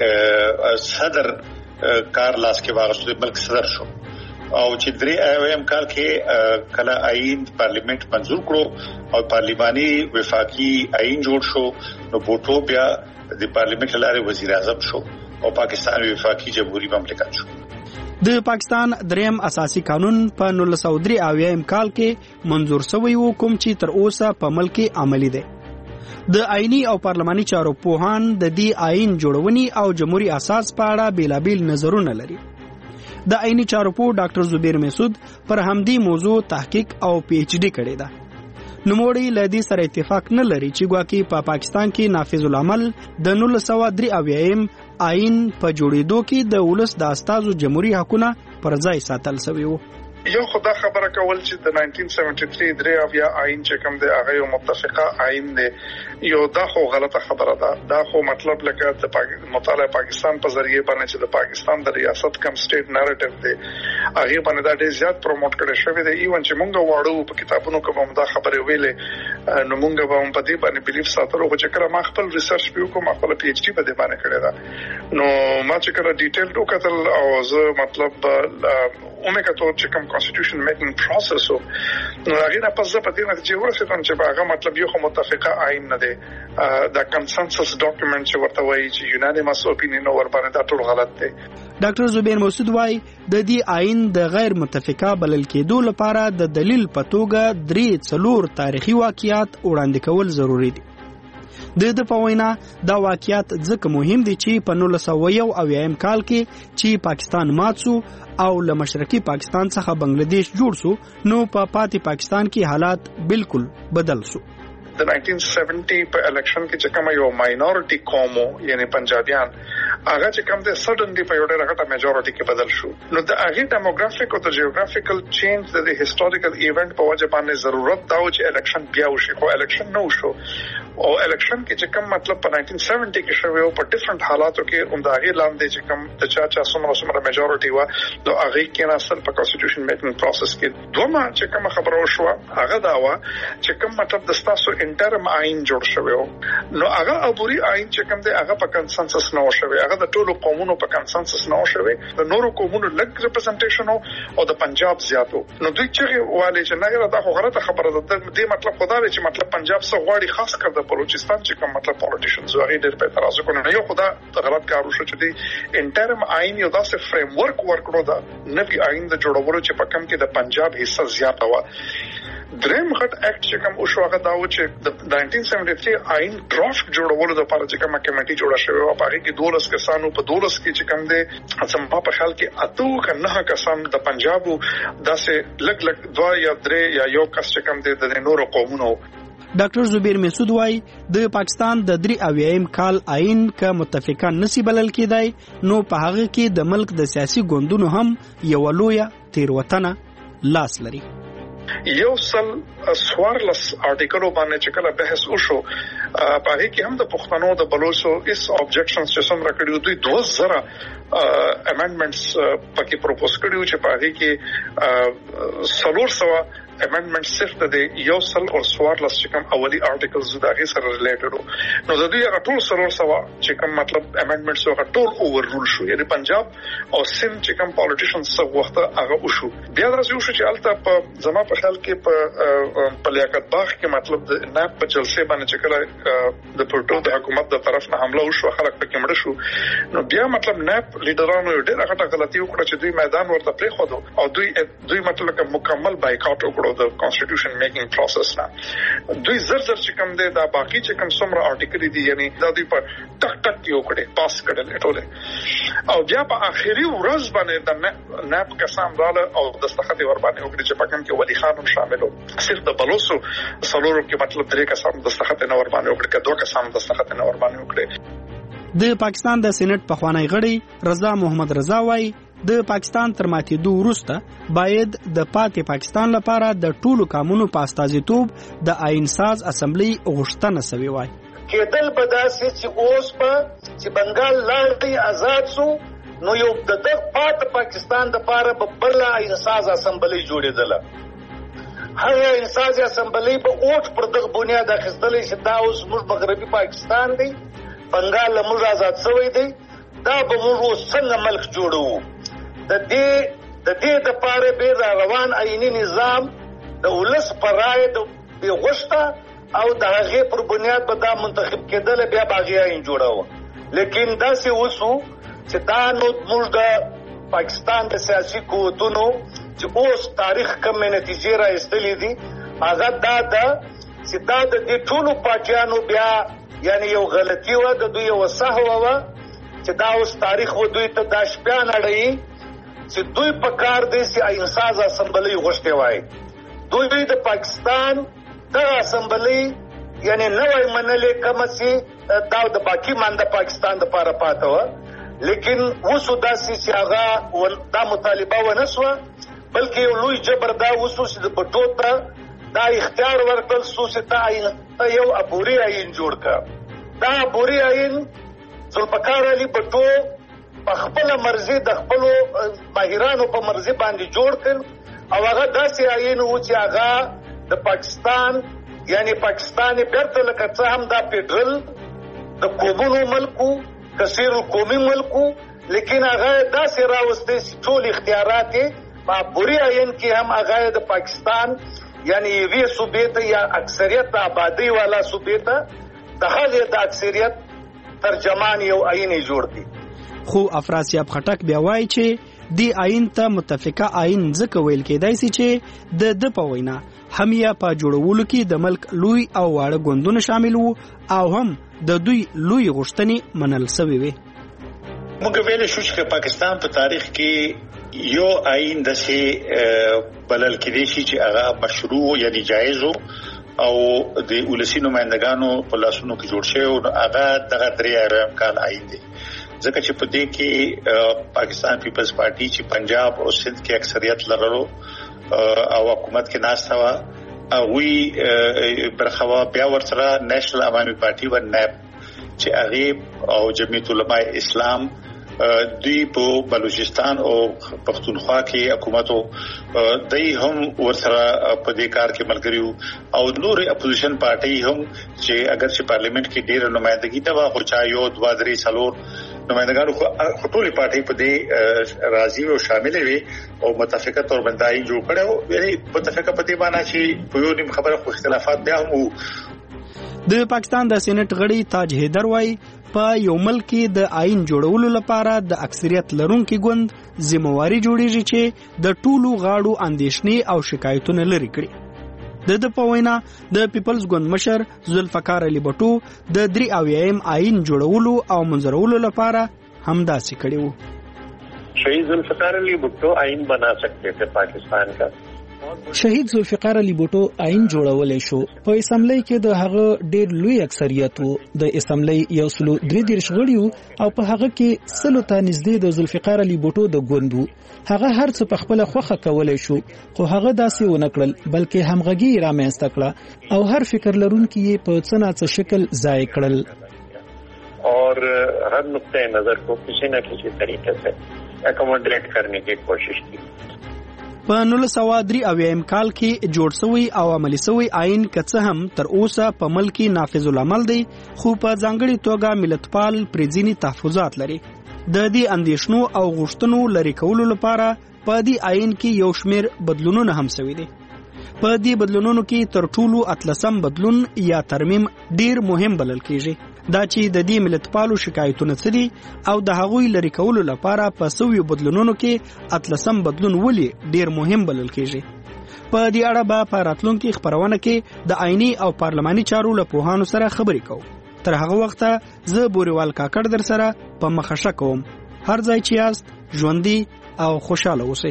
د صدر کار لاس کې واغستو د ملک صدر شو او چې درې اویم کال کې کله آئین پارلیمنت منظور کړو او پارلیماني وفاقي آئین جوړ شو نو بوټو بیا د پارلیمنت لاره وزیر اعظم شو او پاکستان وفاقي جمهوریت مملکت شو. د پاکستان دریم اساسي قانون په 1993 کال کې منظور شوی و کوم چې تر اوسه په ملک عملی دی. د آئینی او پارلماني چارو پوهان د دې آئین جوړونې او جمهوریت اساس په اړه بیلابیل نظرونه لري. د آئینی چارو پوه ډاکټر زبیر مسعود پر همدې موضوع تحقیق او پی ایچ ډی کړی ده. نوموړی له دې سره اتفاق نه لري چې ګواکې په پاکستان کې نافذ العمل د 1993 آئین په جوړېدو کې د ولس د استازو جمهوریت حقونه پر ځای ساتل شوی وو. یو خدا خبره کول چې د 1973 درې اویا آئین چې کوم دی هغه یو متفقه آئین دی یو دا خو غلطه خبره ده دا خو مطلب لکه د مطالعه پاکستان په ذریعہ باندې چې د پاکستان د ریاست کم سټیټ نریټیو دی هغه باندې دا ډېر زیات پروموټ کړي شوی دی ایون چې مونږ واړو په کتابونو کې هم دا خبره ویلې نو مونږ به هم په دې باندې بلیف ساتلو چې کله ما خپل ریسرچ پیو کوم خپل پی ایچ ډی په دې باندې کړی دا نو ما چې کله ډیټیل وکتل او زه مطلب اومه کتو چې کوم constitution making process نو هغه نه پس په دې نتیجه ورسېدم چې هغه مطلب یو متفقه آئین نه دی دا consensus document چې ورته وایي چې unanimous opinion ور باندې دا ټول غلط دی. ډاکټر زبیر مسعود وايي د دې آئین د غیر متفقه بلل کېدو لپاره د دلیل په توګه 3 تاریخي واقعیات وړاندې کول ضروری دي. د پوینا دا واقعیت ځکه مهم دي چې په 1991 کال کې چې پاکستان مات شو او له مشرقي پاکستان څخه بنگلاديش جوړ شو نو په پاتې پاکستان کې حالات بالکل بدل شو. د 1970 په الیکشن کې چې کوم یو ماینورټي قوم یعنی پنجابیان هغه چې کوم د سډنلی په یو ډېر غټه میجورټي کې بدل شو نو د هغه ډیموګرافیک او د جیوګرافیکل چینج د هیستوریکل ایونت په وجه باندې ضرورت دا و چې الیکشن بیا وشي خو الیکشن نه وشو او الیکشن کې چې کوم مطلب په 1970 کې شوی او په ډیفرنٹ حالاتو کې انداغي لاندې چې کوم د چا څومره میجورټي و نو هغه کې نه اصل په کانسټیټیوشن میکینګ پروسس کې دوه چې کوم خبره وشو هغه دا و چې کوم مطلب د تاسو انټرم آئین جوړ شوی نو هغه عبوري آئین چې کوم دی هغه په کنسنسس نه شوی هغه د ټولو قومونو په کنسنسس نه شوی د نورو قومونو لږ ریپرزنټیشن او د پنجاب زیاتو نو دوی چې والي چې نه دا خو غلطه خبره ده د مطلب خدا دی چې مطلب پنجاب څخه غواړي خاص کر د بلوچستان چې کوم مطلب پالیټیشنز واغې ډېر په اعتراض کوي یو خدا غلط کار وشو چې دی انټرم آئین یو داسې فریم ورک ورکړو دا نوی آئین د جوړولو چې په کم کې د پنجاب حصہ زیاته و دریم غټ اکټ چې کوم او شو هغه دا و چې د 1973 آئین ډرافټ جوړولو لپاره چې کومه کمیټي جوړه شوې و هغه کې 12 کسانو په 12 کې چې کوم دي سم په خیال کې اته کنه کسان د پنجاب داسې لګ 2 یا 3 یا یو کس چې کوم دي د نورو قومونو ډاکټر زبیر مسعود وایي د پاکستان د 93 کال آئین که متفقان نسی بلل کېدای نو په هغه کې د ملک د سیاسي ګوندونو هم یو لویه تیروتنه لاس لري. یو سل سوارلس آرټیکلو باندې چې کله بحث وشو په کې هم د پښتنو د بلوچو اس آبجیکشنز چې څومره کړیو دوی 2000 امندمنټس پکې پروپوز کړیو چې په کې 300 امندمنټ صرف د یو سل او سوارلس چې کوم اولی آرټیکلز د هغه سره ریلیټډ نو د دوی هغه ټول 300 چې کوم مطلب امندمنټس هغه ټول اوور رول شو. یعنی پنجاب او سند چې کوم پالیټیشنز څو وخت هغه وشو بیا درځي وشو چې الته په زما په خیال کې په لیاقت باغ کې مطلب د ناب په جلسه باندې چې کله د پورټو د حکومت د طرف نه حمله وشو خلک پکې مړ شو نو بیا مطلب ناب لیډرانو ډېر غټه غلطي وکړه چې دوی میدان ورته پرې خو او دوی مطلب مکمل بایکاټ وکړو د constitution making process نا دوی زر چې کوم دي دا باقي چې کوم څومره آرټیکل دي یعنی دا دوی په ټک ټک یو کړي پاس کړل ټوله او بیا په اخیری ورځ باندې د ناب کسان رااله او دستخط ور باندې وکړي چې پکم کې ولی خان هم شاملو صرف د بلوسو سلورو کې مطلب درې کسان دستخط نه ور باندې وکړي که دوه کسان دستخط نه ور باندې وکړي. د پاکستان د سېنات پخوانی غړي رضا محمد رضا وایي د پاکستان تر ماتېدو وروسته باید د پاتې پاکستان لپاره د ټولو قانونو په استازیتوب د آئین ساز اسمبلی غوښتنه سوي وای. کېدل به داسې چې اوس په چې بنگال لاندې آزاد سو نو یو د پاتې پاکستان لپاره په بل آئین ساز اسمبلی جوړېدله. هغه آئین ساز اسمبلی په اوټ پر دغه بنیاد اخیستل چې دا اوس موږ مغربي پاکستان دی بنگال موږ آزاد شوی دی دا به موږ څنګه ملک جوړو. د دې د پاره به روان آئینی نظام د ولس پر رائے د غوښته او د هغه پر بنیاد به دا منتخب کېدل بیا باغی آئین جوړاوه. لیکن دا څه وسو چې دا نو موږ د پاکستان د سیاسي قوتونو چې اوس تاریخ کم نتیجې را ایستلې دي هغه دا چې دا د ټولو پارټیانو بیا یعنی یو غلطي و د دوی یو سهو و چې دا اوس تاریخ و دوی ته دا شپه نړۍ چې دوی په کار دي چې آئین ساز اسمبلی غوښتي وای. دوی د پاکستان د اسمبلی یعنی نوې منلې کوم چې دا د باقی مانده پاکستان د لپاره پاتې و لیکن وسو داسې چې هغه دا مطالبه و نسوه بلکې یو لوی جبر دا وسو چې د پټو ته دا اختیار ورکړل سو چې دا آئین یو عبوري آئین جوړ کړ. دا عبوري آئین ذوالفقار علي بټو په خپل مرزي د خپل ماهرانو په مرزي باندې جوړ کړ او هغه داسې آئین و چې هغه د پاکستان یعنی پاکستاني بیرته لکه څه هم دا فدرل د قومونو ملکو کثیر القومي ملکو لیکن هغه داسې راوستي چې ټول اختیارات په پوری آئین کې هم هغه د پاکستان یعنی وی صوبې ته یا اکثریت آبادی والا صوبې ته د هغه د اکثریت ترجمان یو آئین جوړ کړي. خو افراسیاب خټک بیا وایي چې دی آئین ته متفقه آئین ځکه ویل کېدای شي چې د په وینا هم یا په جوړولو کې د ملک لوی او واړه ګوندونه شامل وو او هم د دوی لوی غوښتنې منل شوې وي. موږ ویل شو چې پاکستان په تاریخ کې یو آئین د سي بلل کېدای شي چې هغه مشروع یعنی جایز او د ولسی نمائندګانو په لاسونو کې جوړ شوی او هغه دغه 3 کال آئین دی. ځکه چې په دې کې پاکستان پیپلز پارټي چې پنجاب او سند کې اکثریت لرلو او حکومت کې ناسته وا او برخوا بیا ورسره نېشنل عوامي پارټي و ناب چې هغه او جمعیت علماء اسلام دوی په بلوچستان او پښتونخوا کې حکومتو دای هم ورسره په دې کار کې ملګریو او نور اپوزیشن پارټي هم چې اگر چې پارلیمنت کې ډېر نمائندګي دا خو چا یو 2 سالور نمائندګانو خو ټولې پارټي په دې راضي او شامل وي او متفقه تور باندې جوړ کړو یعنی متفقه په دې باندې چې په یو نیم خبره خو اختلافات بیا هم د پاکستان د سېنات غړي تاج حیدر وایي په یو ملک کې د آئین جوړولو لپاره د اکثریت لرونکي ګوند ذمہواری جوړیږي چې د ټولو غاړو اندېښنې او شکایتونه لري کړي. د په وینا د پیپلز ګوند مشر ذوالفقار علي بټو د 93 آئین جوړولو او منظورولو لپاره همداسې کړي وو. शहीद जुल्फकार अली भुट्टो आइन बना सकते थे पाकिस्तान का شهید ذوالفقار علی بوټو آئین جوړولای شو. په اسمبلی کې د هغه ډېر لوی اکثریت وو. د اسمبلی 133 غړي او په هغه کې 100 ته نږدې د ذوالفقار علی بوټو د ګوند وو. هغه هر څه په خپل خوخه کولای شو، خو هغه داسې ونه کړل، بلکې همغږي رامنځته کړه او هر فکر لرونکي یې په څه نه څه شکل ځای کړل और हर नुक्ते नजर को किसी न किसी तरीके से एकोमोडेट करने की कोशिश की. په 1993 کال کې جوړ شوی او عملی شوی آئین کڅه هم تر اوسه په ملک نافذ العمل دی، خو په ځانګړي توګه ملتپال پریزینی تحفظات لري. د دې اندیشنو او غوښتنو لري کولو لپاره په دې آئین کې یو شمېر بدلونونه هم شوي دي. په دې بدلونونو کې تر ټولو اتلسم بدلون یا ترمیم ډیر مهم بلل کیږي. دا چې د دې ملتپالو شکایتونه څه دي او د هغوی لري کولو لپاره په سویو بدلونونو کې اتلسم بدلون ولې ډیر مهم بلل کیږي. په دې اړه به په راتلونکي خبرونه کې د آئینی او پارلماني چارو له پوهانو سره خبرې کوو. تر هغه وخته زه بوریوال کاکړ در سره په مخه کوم. هر ځای چې یاست ژوندي او خوشاله اوسئ.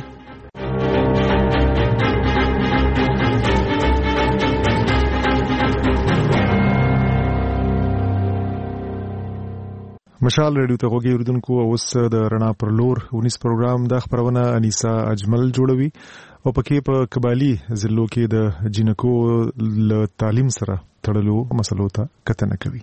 مشال ریډیو ته غوږی اوریدونکو، اوس د رڼا پر لور 19 پروګرام د خبرونه انیسا اجمل جوړوي او پکې په قبالي ضلعو کې د جنکو له تعلیم سره تړلو مسلو ته کتنه کوي.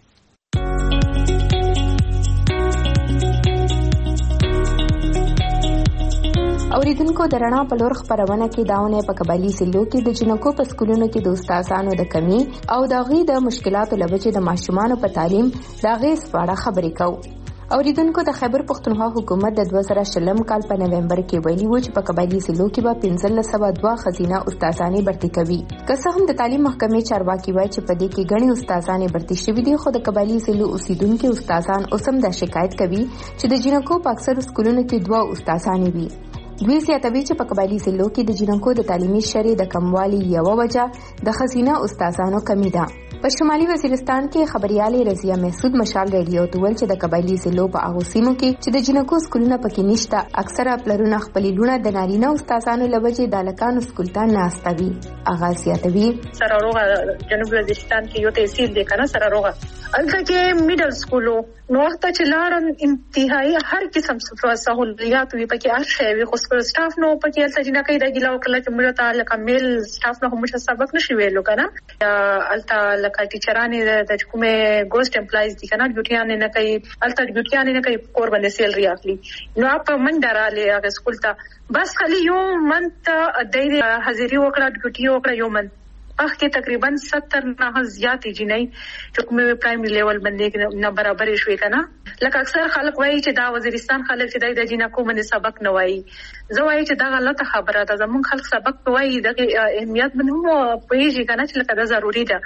اوریدونکو د رڼا په لور خبرونه کې داونه په قبالي ضلعو کې د جنکو په سکولونو کې د استادانو د کمی او د غي د مشکلاتو لوجې د ماشومانو په تعلیم د غي سپاړه خبرې کوي. اوریدونکو د خیبر پختونخوا حکومت د 2020 کال په نومبر کې ویلي و چې په قبالي ضلعو کې به 1502 خزینه استادانې برتي کوي. که څه هم د تعلیم محکمې چارواکي وایي چې په دې کې غني استادانې برتي شوي دي، خو د قبالي ضلعو اوسیدونکو استادان اوسم د شکایت کوي چې د جنکو په اکثر سکولونو کې 2 استادانې وي. دوی زیاتوي چې په قبالي ضلعو کې د جنکو د تعلیمي شری د کموالي یو وجه د خزینه استادانو کمی ده. په شمالي وزیرستان کې خبريالي رضیا محسود مشال ریډیو ته ویل چې د قبایلی ضلعو په هغه سیمو کې چې د جنکو سکولونه پکې نشته، اکثره پلرونه خپل لونه د نارینه استادانو لوجې د لکانو سکول ته ناستوي. اغاز یاتوي سراروغه جنوب وزیرستان کې یو تحصیل دی کنه سراروغه الته کې میډل سکولو نو وخت چې لاړم انتهایی هر قسم سہولیات وي پکې ارشي وي، خو سټاف نو پکې الته جنا کوي د ګلاو کله چې موږ ته لکه میل سټاف نو هم سبق نشي ویلو کنه الته لکه ټیچرانه د کومه ګوست امپلایز دي کنه ډیوټیان نه کوي، الته ډیوټیان نه کوي، کور باندې سیلري اخلي. نو په منډراله هغه سکول ته بس خالي یو منت د حاضری وکړه ډیوټي وکړه یو منت اخ کې تقریبا 70 نه زیات جنۍ چې کومه پرایمري لیول باندې نه برابر شوي کنه. لکه اکثر خلک وایي چې دا وزیرستان خلک چې د جنکو باندې سبق نه وایي، زه وایي چې دا غلطه خبره ده. زمونږ خلک سبق وایي د اهمیت باندې پوهیږي کنه چې لکه دا ضروری ده.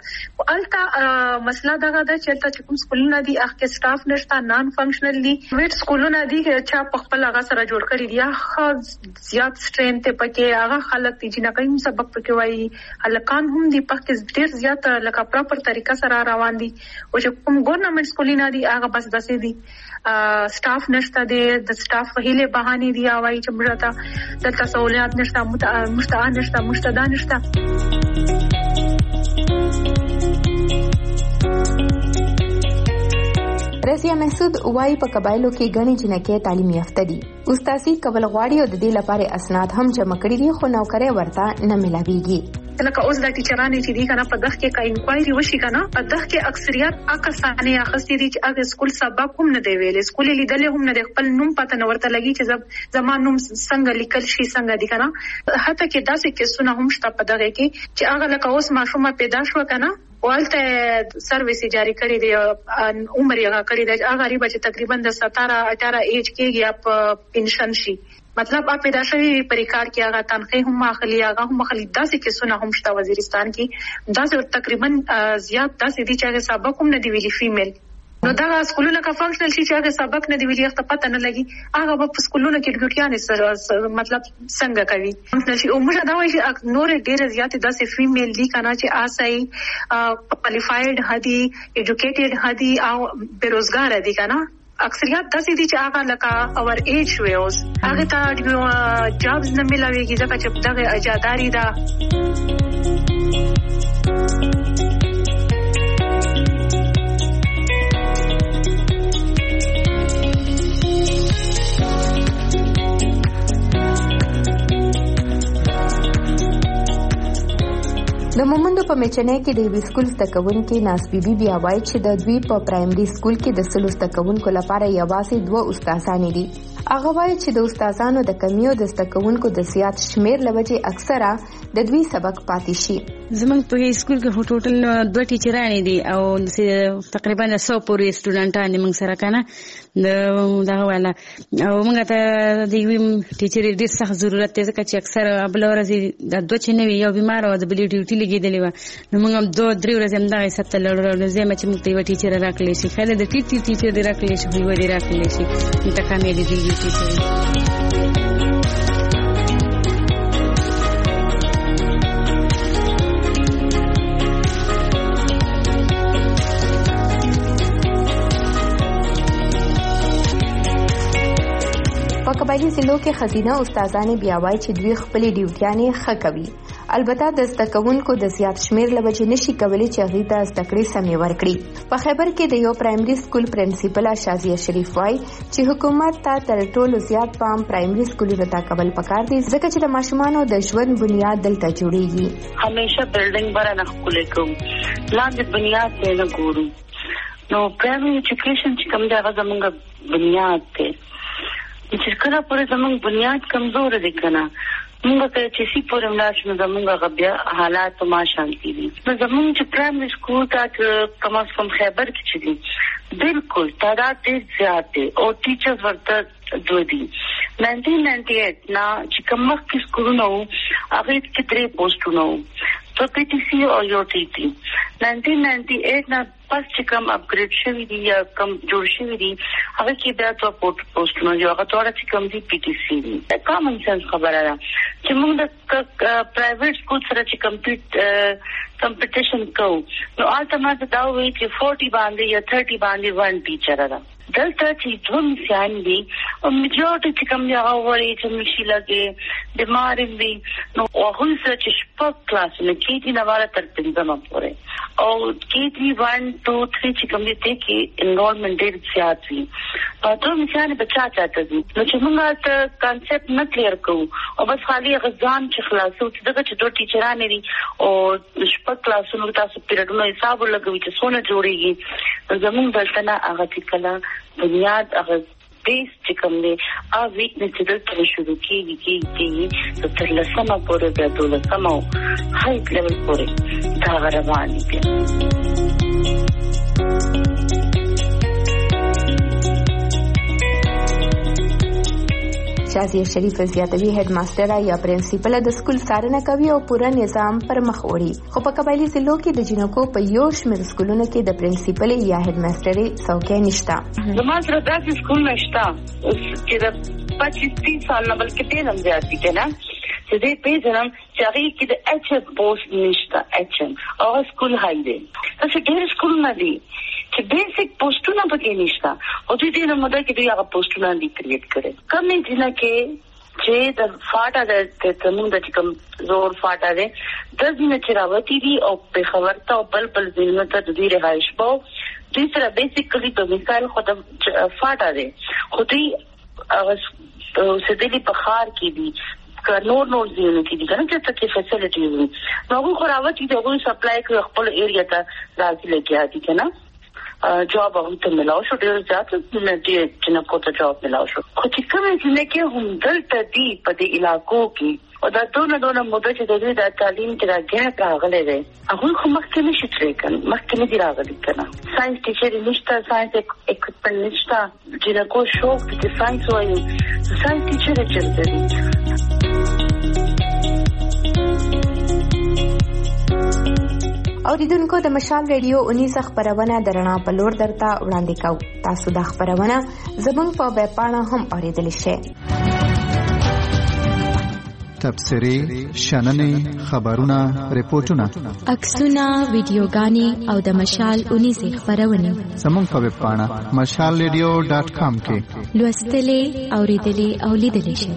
البته مسله دا ده چې کوم سکولونه دي اخ کې سټاف نشته، نان فنکشنل دي، ویټ سکولونه دي چې په خپل هغه سره جوړ کړی دي، هغه زیات سټرینث پکې هغه خلک دي چې نه کوم سبق پکې وایي، هلکان هم دي پکې ډیر زیات لکه پراپر طریقه سره روان دي. او چې کوم ګورنمنت سکولونه دي هغه بس داسې دي سټاف نشته دي، د سټاف هیله بهانه دي او وايي چې موږ ته د سہولیات نشته، مشتان نشته، مشتدان نشته. رضیا محسود وايي په قبایلو کې غني جنکه تعلیم یافته دي، استادي کول غواړي او د دې لپاره اسناد هم جمع کړي دي، خو نوکري ورته نه ملاويږي. لکه اوس د ټیچرانو چې دي کنه په دغه کې کا انکوایري وشي کنه په دغه کې اکثریت اکثانه اخستې دي چې هغه سکول سبق هم نه دی ویل، سکول لیدل هم نه د خپل نوم پته نه ورته لګي چې زمان نوم څنګه لیکل شي څنګه دي کنه. حتی کې داسې کیسونه هم شته په دغه کې چې هغه لکه اوس ماشومه پیدا شو کنه والته سرویس جاری کړی دی، عمر یې کړی دی، هغه غریب چې تقریبا د 17-18 ایج کې یا په پنشن شي، مطلب اپ پیدا شوی پریکار کې هغه تنخواه هم اخلي، هغه هم اخلي. داسې کیسونه هم شته وزیرستان کې، داسې تقریبا زیات داسې دي چې هغه سبق هم نه دی ویلي فیمیل. نو دا سکولونه کا فنکشنل شي چې هغه سبق نه دی ویلي، هغه پته نه لګي هغه په سکولونو کې ډیوټیان سره مطلب څنګه کوي فنکشنل شي. او موږ دا وایي چې نور ډېر زیات داسې فیمیل دي کنه چې آسای کوالیفاید هدي، ایجوکیټډ هدي او بیروزګار دي کنه، اکثریت داسې دي چې هغه لکه اور ایج شوی اوس هغه ته جابز نه ملويږي ځکه چې دغه اجازهداري ده. د مومندو په میچنې کې د وی سکول تکونکو ناس بیبي بیا وایي چې د دوی په پرایمري سکول کې د سلو تکونکو لپاره یوازې 2 استادان دي. هغه وایي چې د استادانو د کمی او د تکونکو د زیات شمیر لوجه اکثره د دوی سبق پاتې شي. زمونږ په سکول کې ټوټل 2 ټیچران دي او تقریبا 100 پورې سټوډنټان موږ سره کنه دا ولا او موږ ته د یو ټیچر ډېر سخت ضرورت دی ځکه چې اکثر بل ورځ د 2 چې نوي یو بیمار او د بل ډیوټي لګیدلی و نو موږ 2-3 ورځې هم دا ست لړل زما چې موږ ته یو ټیچر راکړلی شي خاله د ټیچر دی راکړلی شي یو دی راکړلی شي متکامل دی ټیچر. په قبایلی ضلعو کې خزینه استادانې بیا وایي چې دوی خپل ډیوټیانې ښه کوي. البته د زدهکوونکو د زیات شمیر له وجې نشي کولی چې هغوی ته زده کړې سمې ورکړي. په خیبر کې د یو پرایمري سکول پرنسپل شازیه شریف وایي چې حکومت ته تر ټولو زیات پام پرایمري سکولونو ته کول پکار دي ځکه چې د ماشومانو د ژوند بنیاد دلته جوړیږي. همیشه بلډینګ برانه ښکلې کوو لاندې بنیاد ته نه ګورو. نو پرایمري ایجوکیشن چې کوم دی هغه زموږ بنیاد دی چې کله پورې زموږ بنیاد کمزور دی کنه موږ چې سی پورې ملاش نو زموږ غبیا حالات ما شانتي دي. نو زموږ چې پرایمري سکول ته کم از کم خیبر کې چي دي بالکل تعداد ډېر زیات دی او ټیچرز ورته 2 دي. 1998 نا چې کوم مخکې سکولونه وو هغه کې 3 پوسټونه وو تو PTC او UTT. 1998 نا پس چې کوم اپګریډ شوی دی یا کوم جوړ شوی دی هغه کې بیا تو پوسټونه یو هغه توړه چې کوم دی PTC دی. کامن سنس خبره ده چې موږ د پرایویټ سکول سره چې کمپټیشن کوو نو الټیمیټ دا وایي چې 40 باندې یا 30 باندې 1 ټیچر ده. دلته چې دوه مسیان دي او میجورټي چې کوم یو وایي چې مشي لګي بیمار دي نو هغه سره چې شپږ کلاسونه کې دي نواله تر 15 پورې او کې دي 1 2 3 چې کوم دي کې انرولمنت ډېر زیات وي. دوه مسیان بچا چاته دي نو چې موږ ته کانسپټ نه کلیر کوو او بس خالي غزان چې خلاصو چې دغه چې دوه ټیچران دي او شپږ کلاسونو تاسو پیریډونو حساب لګوي چې څونه جوړيږي زموږ دلته نه هغه کله بنیاد هغه بیس چې کوم دی هغه ویکنس چې دلته شروع کیږي تر لسمه پورې د 12مه هاي لیول پورې دا روان دي. شازیه شریف زیاتوي هډ ماستر یا پرنسپل د سکول څارنه کوي او پوره نظام پر مخ وړي. خو په قبایلی ضلعو کې د جنکو په یو شمېر سکولونو کې د پرنسپل یا هډ ماستر څوکۍ نشته. زموږ سره داسې سکول نشته چې د 25 سال نه بلکې ډېر هم زیات دي کنه چې دې پیژنم چې هغه کې د HM پوسټ نشته. HM او سکول هاي دی تاسو ډېر سکول نه دي چې بیسیک پوسټونه پکې نشته او دې نه مده کې دوی هغه پوسټونه دي کریټ کړي. کوم نه چې چې د فاټا د تمون د کوم زور فاټا ده د دې چې راوتی دي او په خبرته او بل ځینو ته د دې رهایش په دې سره بیسیکلی په مثال خو د فاټا ده خو دې سدلی په خار کې دي نور ځینو کې دي کنه چې څه فیسیلیټیز نو هغه خو راوتی دي هغه سپلای کوي خپل ایریا ته راځي لګیا دي کنه جاب هغه ته ملاو شو ډېر زیات نه دي چې نه کوته جاب ملاو شو خو چې کومه چې کې هم دلته دي په دې علاقو کې او دا دونه موده چې د دې د تعلیم چې راځي راغلي دي هغه خو مخکې نشي ترې کنه مخکې نه دي راغلي کنه ساينس ټیچر نشته ساينس اکوپمنټ نشته چې نه کو شوق چې ساينس وایي ساينس ټیچر چلته دي. اوریدونکو د مشال ریډیو 19 خبرونه درنا په لور درته وړاندې کوو. تاسو د خبرونه زموږ په ویب پاڼه هم اوریدلی شئ. تبصرې، شننې، خبرونه، ریپورتونه، عکسونه، ویډیوګانې او د مشال 19 خبرونه زموږ په ویب پاڼه mashalradio.com کې لوستلې، اوریدلې او لیدلې شئ.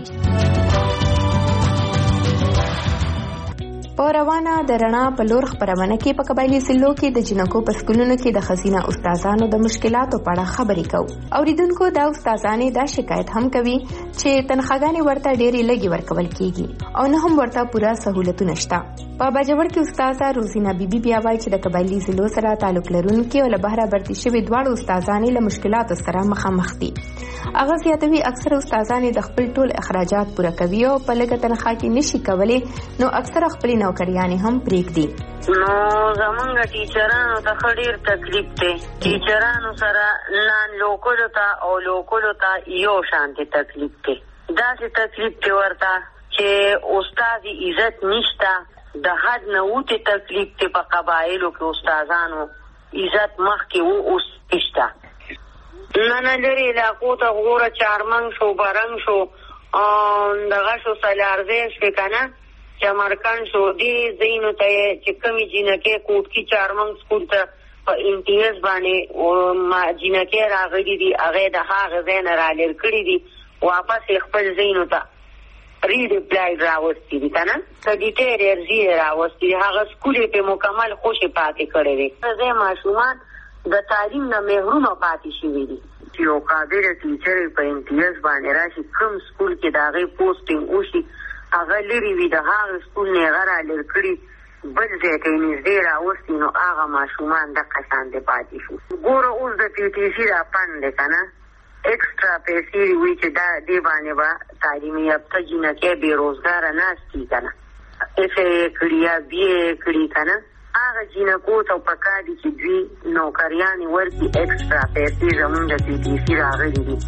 په روانه د رڼا په لور خبرونه کې په قبایلی سلو کې د جنکو په سکولونو کې د خزینه استادانو د مشکلاتو په اړه خبرې کوو. اوریدونکو دا استادانې دا شکایت هم کوي چې تنخواګانې ورته ډېرې لږې ورکول کیږي او نه هم ورته پوره سہولتونه شته. په باجوړ کې استاده روزینا بیبي بیا وایي چې د قبایلی سلو سره تعلق لرونکي او له بهره برتي شوي دواړو استادانې له مشکلاتو سره مخامخ دي. هغه زیاتوي اکثر استادانې د خپل ټول اخراجات پوره کوي او په لږه تنخواه کې نشي کولی، نو اکثر خپل نوکریانې هم پرېږدي. نو زمونږ ټیچرانو ته ډېر تکلیف دی. ټیچرانو سره لان لوکلو ته او لوکلو ته یو شانتي تکلیف دی. داسې تکلیف دی ورته چې استاد عزت نشته، د حد نه وتی تکلیف دی. په قبایلو کې استادانو عزت مخکې وو، اوس نشته. نه لري علاقو ته وګوره، چارمنګ شو، برنګ شو، دغه شو، سلارزی شوې که نه، چمرکن شو، دې ځایونو ته چې کومې جینکې کوټکي چارمنګ سکول ته په امتیاز باندې جینکې راغلي دي، هغې د هغه ځای نه رالېر کړي دي، واپس یې خپل ځایونو ته ریډپلاید راوستي دي که نه، کډیټیر ارزي یې راوستي دي، هغه سکول یې پرې مکمل خوشې پاتې کړی دی. ځای ماشومان د تعلیم نه محرومه پاتې شوي دي. چې یو قابله ټیچر په امتیاز باندې راشي، کوم سکول کې د هغې پوسټینګ وشي، هغه لرې وي، د هغه سکول نه هغه رالېر کړي بل ځای ته یې نږدې راوستي، نو هغه ماشومان دغه شانتې پاتې شو. ګوره اوس د پي ټي سي دا فنډ دی که نه، ایکسټرا پیسې وي چې دا دې باندې به تعلیمي یافته جینکې بېروزګاره ناستي که نه، اف یې کړي یا بي یې کړي که نه، هغه جینکو ته پکار دي چې دوی نوکریانې ورکړي، ایکسټرا پیسې زمونږ د پي ټي سي راغلي دي.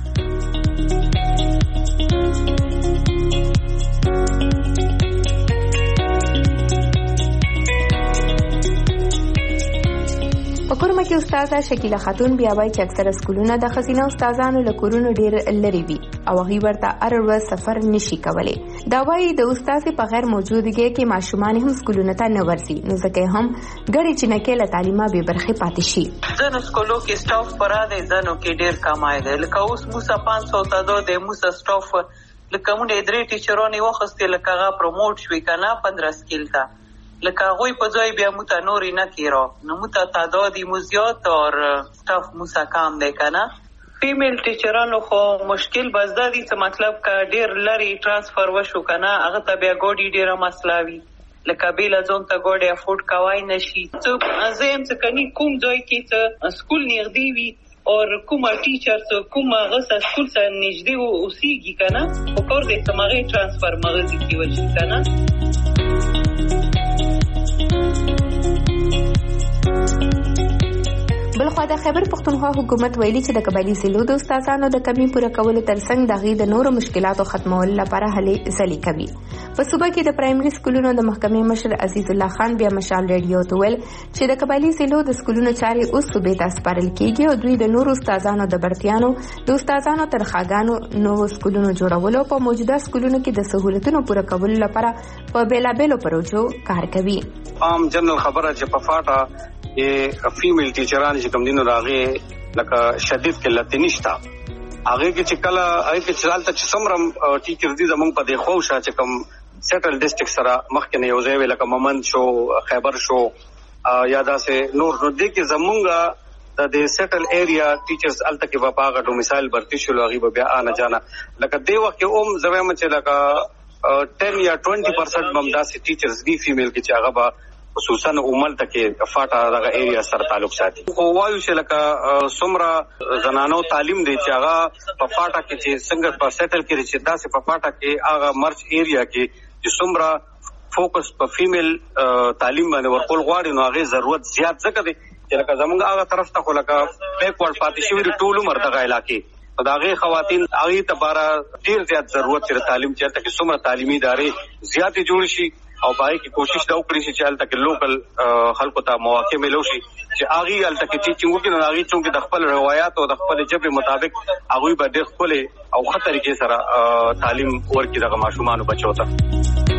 په کورمه کې استاده شکیله خاتون بیا وایي چې اکثره سکولونه د ښځینه استادانو له کورونو ډېر لرې وي او هغوی ورته هره ورځ سفر نشي کولی. دا وایي د استادې په غیر موجودګۍ کې ماشومان هم سکولونو ته نه ورځي، نو ځکه هم ګڼې جینکې له تعلیمه بې برخې پاتې شي. ځینو سکولو کې سټاف پوره دی، ځینو کې ډېر کمای دی. لکه اوس موسه 500 تعداد دی، موسه سټاف لکه مونږ 3 ټیچرانې واخیستې، لکه هغه پروموټ شوي که نه 15 سکیل ته، لکه هغوی په ځای بیا موته نورې نه کیرا، نو موته تعدادی مو زیاد اور سټاف موسه کم دی که نه. فیمیل ټیچرانو خو مشکل بس دا دي چې مطلب که ډېر لرې ټرانسفر وشو که نه، هغه ته بیا ګاډي ډېره مسله وي، لکه بېله ځان ته ګاډي افورډ کوای نه شي. زه یم چې کني کوم ځای کې چې سکول نږدې وي اور کومه ټیچر څه کوم هغه سکول سره نږدې اوسېږي که نه، پکار دی چې هغې ټرانسفر مغزي کې وشي که نه. بلخوا د خیبر پښتونخوا حکومت ویلي چې د قبایلی ضلعو د استادانو د کمی پوره کولو ترڅنګ د هغوی د نورو مشکلاتو ختمولو لپاره هلې ځلې کوي. په صوبه کې د پرایمري سکولونو د محکمې مشر عزیز الله خان بیا مشال ریډیو ته ویل چې د قبایلی ضلعو د سکولونو چارې اوس صوبې ته سپارل کیږي او دوی د نورو استادانو د بړتیانو، د استادانو تنخواګانو، نوو سکولونو جوړولو په موجوده سکولونو کې د سہولتونو پوره کولو لپاره په بیلابیلو پروژو کار کوي. عام جنرال خبره چې په فاټه فیمیل ټیچران چې کوم دینو راغې لکه شدید قلت نشته، هغه کې چې کله هغه کې چې حالت چې سمرم ټیچر دي زمونږ په دی خو شا چې کوم سیټل ډیسټریکټ سره مخکې نه یو ځای لکه ممن شو، خیبر شو، یا داسې نور، نو دې کې زمونږ د سیټل ایریا ټیچرز الته کې په هغه ډومیسایل برتی شو، هغه به بیا نه جانا لکه دی وخت کې زویم چې لکه 10 یا 20% بمداسي ټیچرز دي فیمیل کې چې هغه به خصوصا عمل تکي فاټا دغه ایریا سره تعلق ساتي. خو وایو چې لکه سمرا زنانو تعلیم دی چې هغه په فاټا کې چې څنګه په سیټل کې چې داسې په فاټا کې هغه مرچ ایریا کې چې سمرا فوکس په فیمیل تعلیم باندې ورکول غواړي، نو هغه ضرورت زیات ځکه دی چې لکه زمونږ هغه طرف ته خو لکه بیکورډ پاتې شوي ټول عمر دغه علاقې د هغې خواتین هغې لپاره ډېر زیات ضرورت دی تعلیم چې هلته کې څومره تعلیمي ادارې زیاتې جوړ شي او په هغې کې کوشش دا وکړي چې هلته کې لوکل خلکو ته مواقع میلو شي چې هغې هلته کې ټیچینګ وکړي، نو هغې چونکې د خپل روایات او د خپلې ژبې مطابق هغوی به ډېر ښکلې او ښه طریقې سره تعلیم ورکړي دغه ماشومانو بچو ته.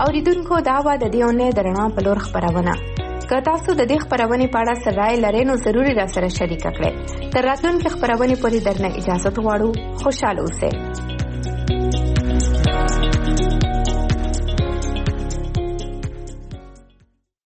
اوریدونکو دا و د دې اونۍ د رڼا په لور خبرونه. که تاسو د دې خبرونې په اړه څه رائے لرئ نو ضروري راسره شریک کړئ. تر راتلونکي خبرونې پورې درنه اجازه غواړو. خوشاله اوسئ.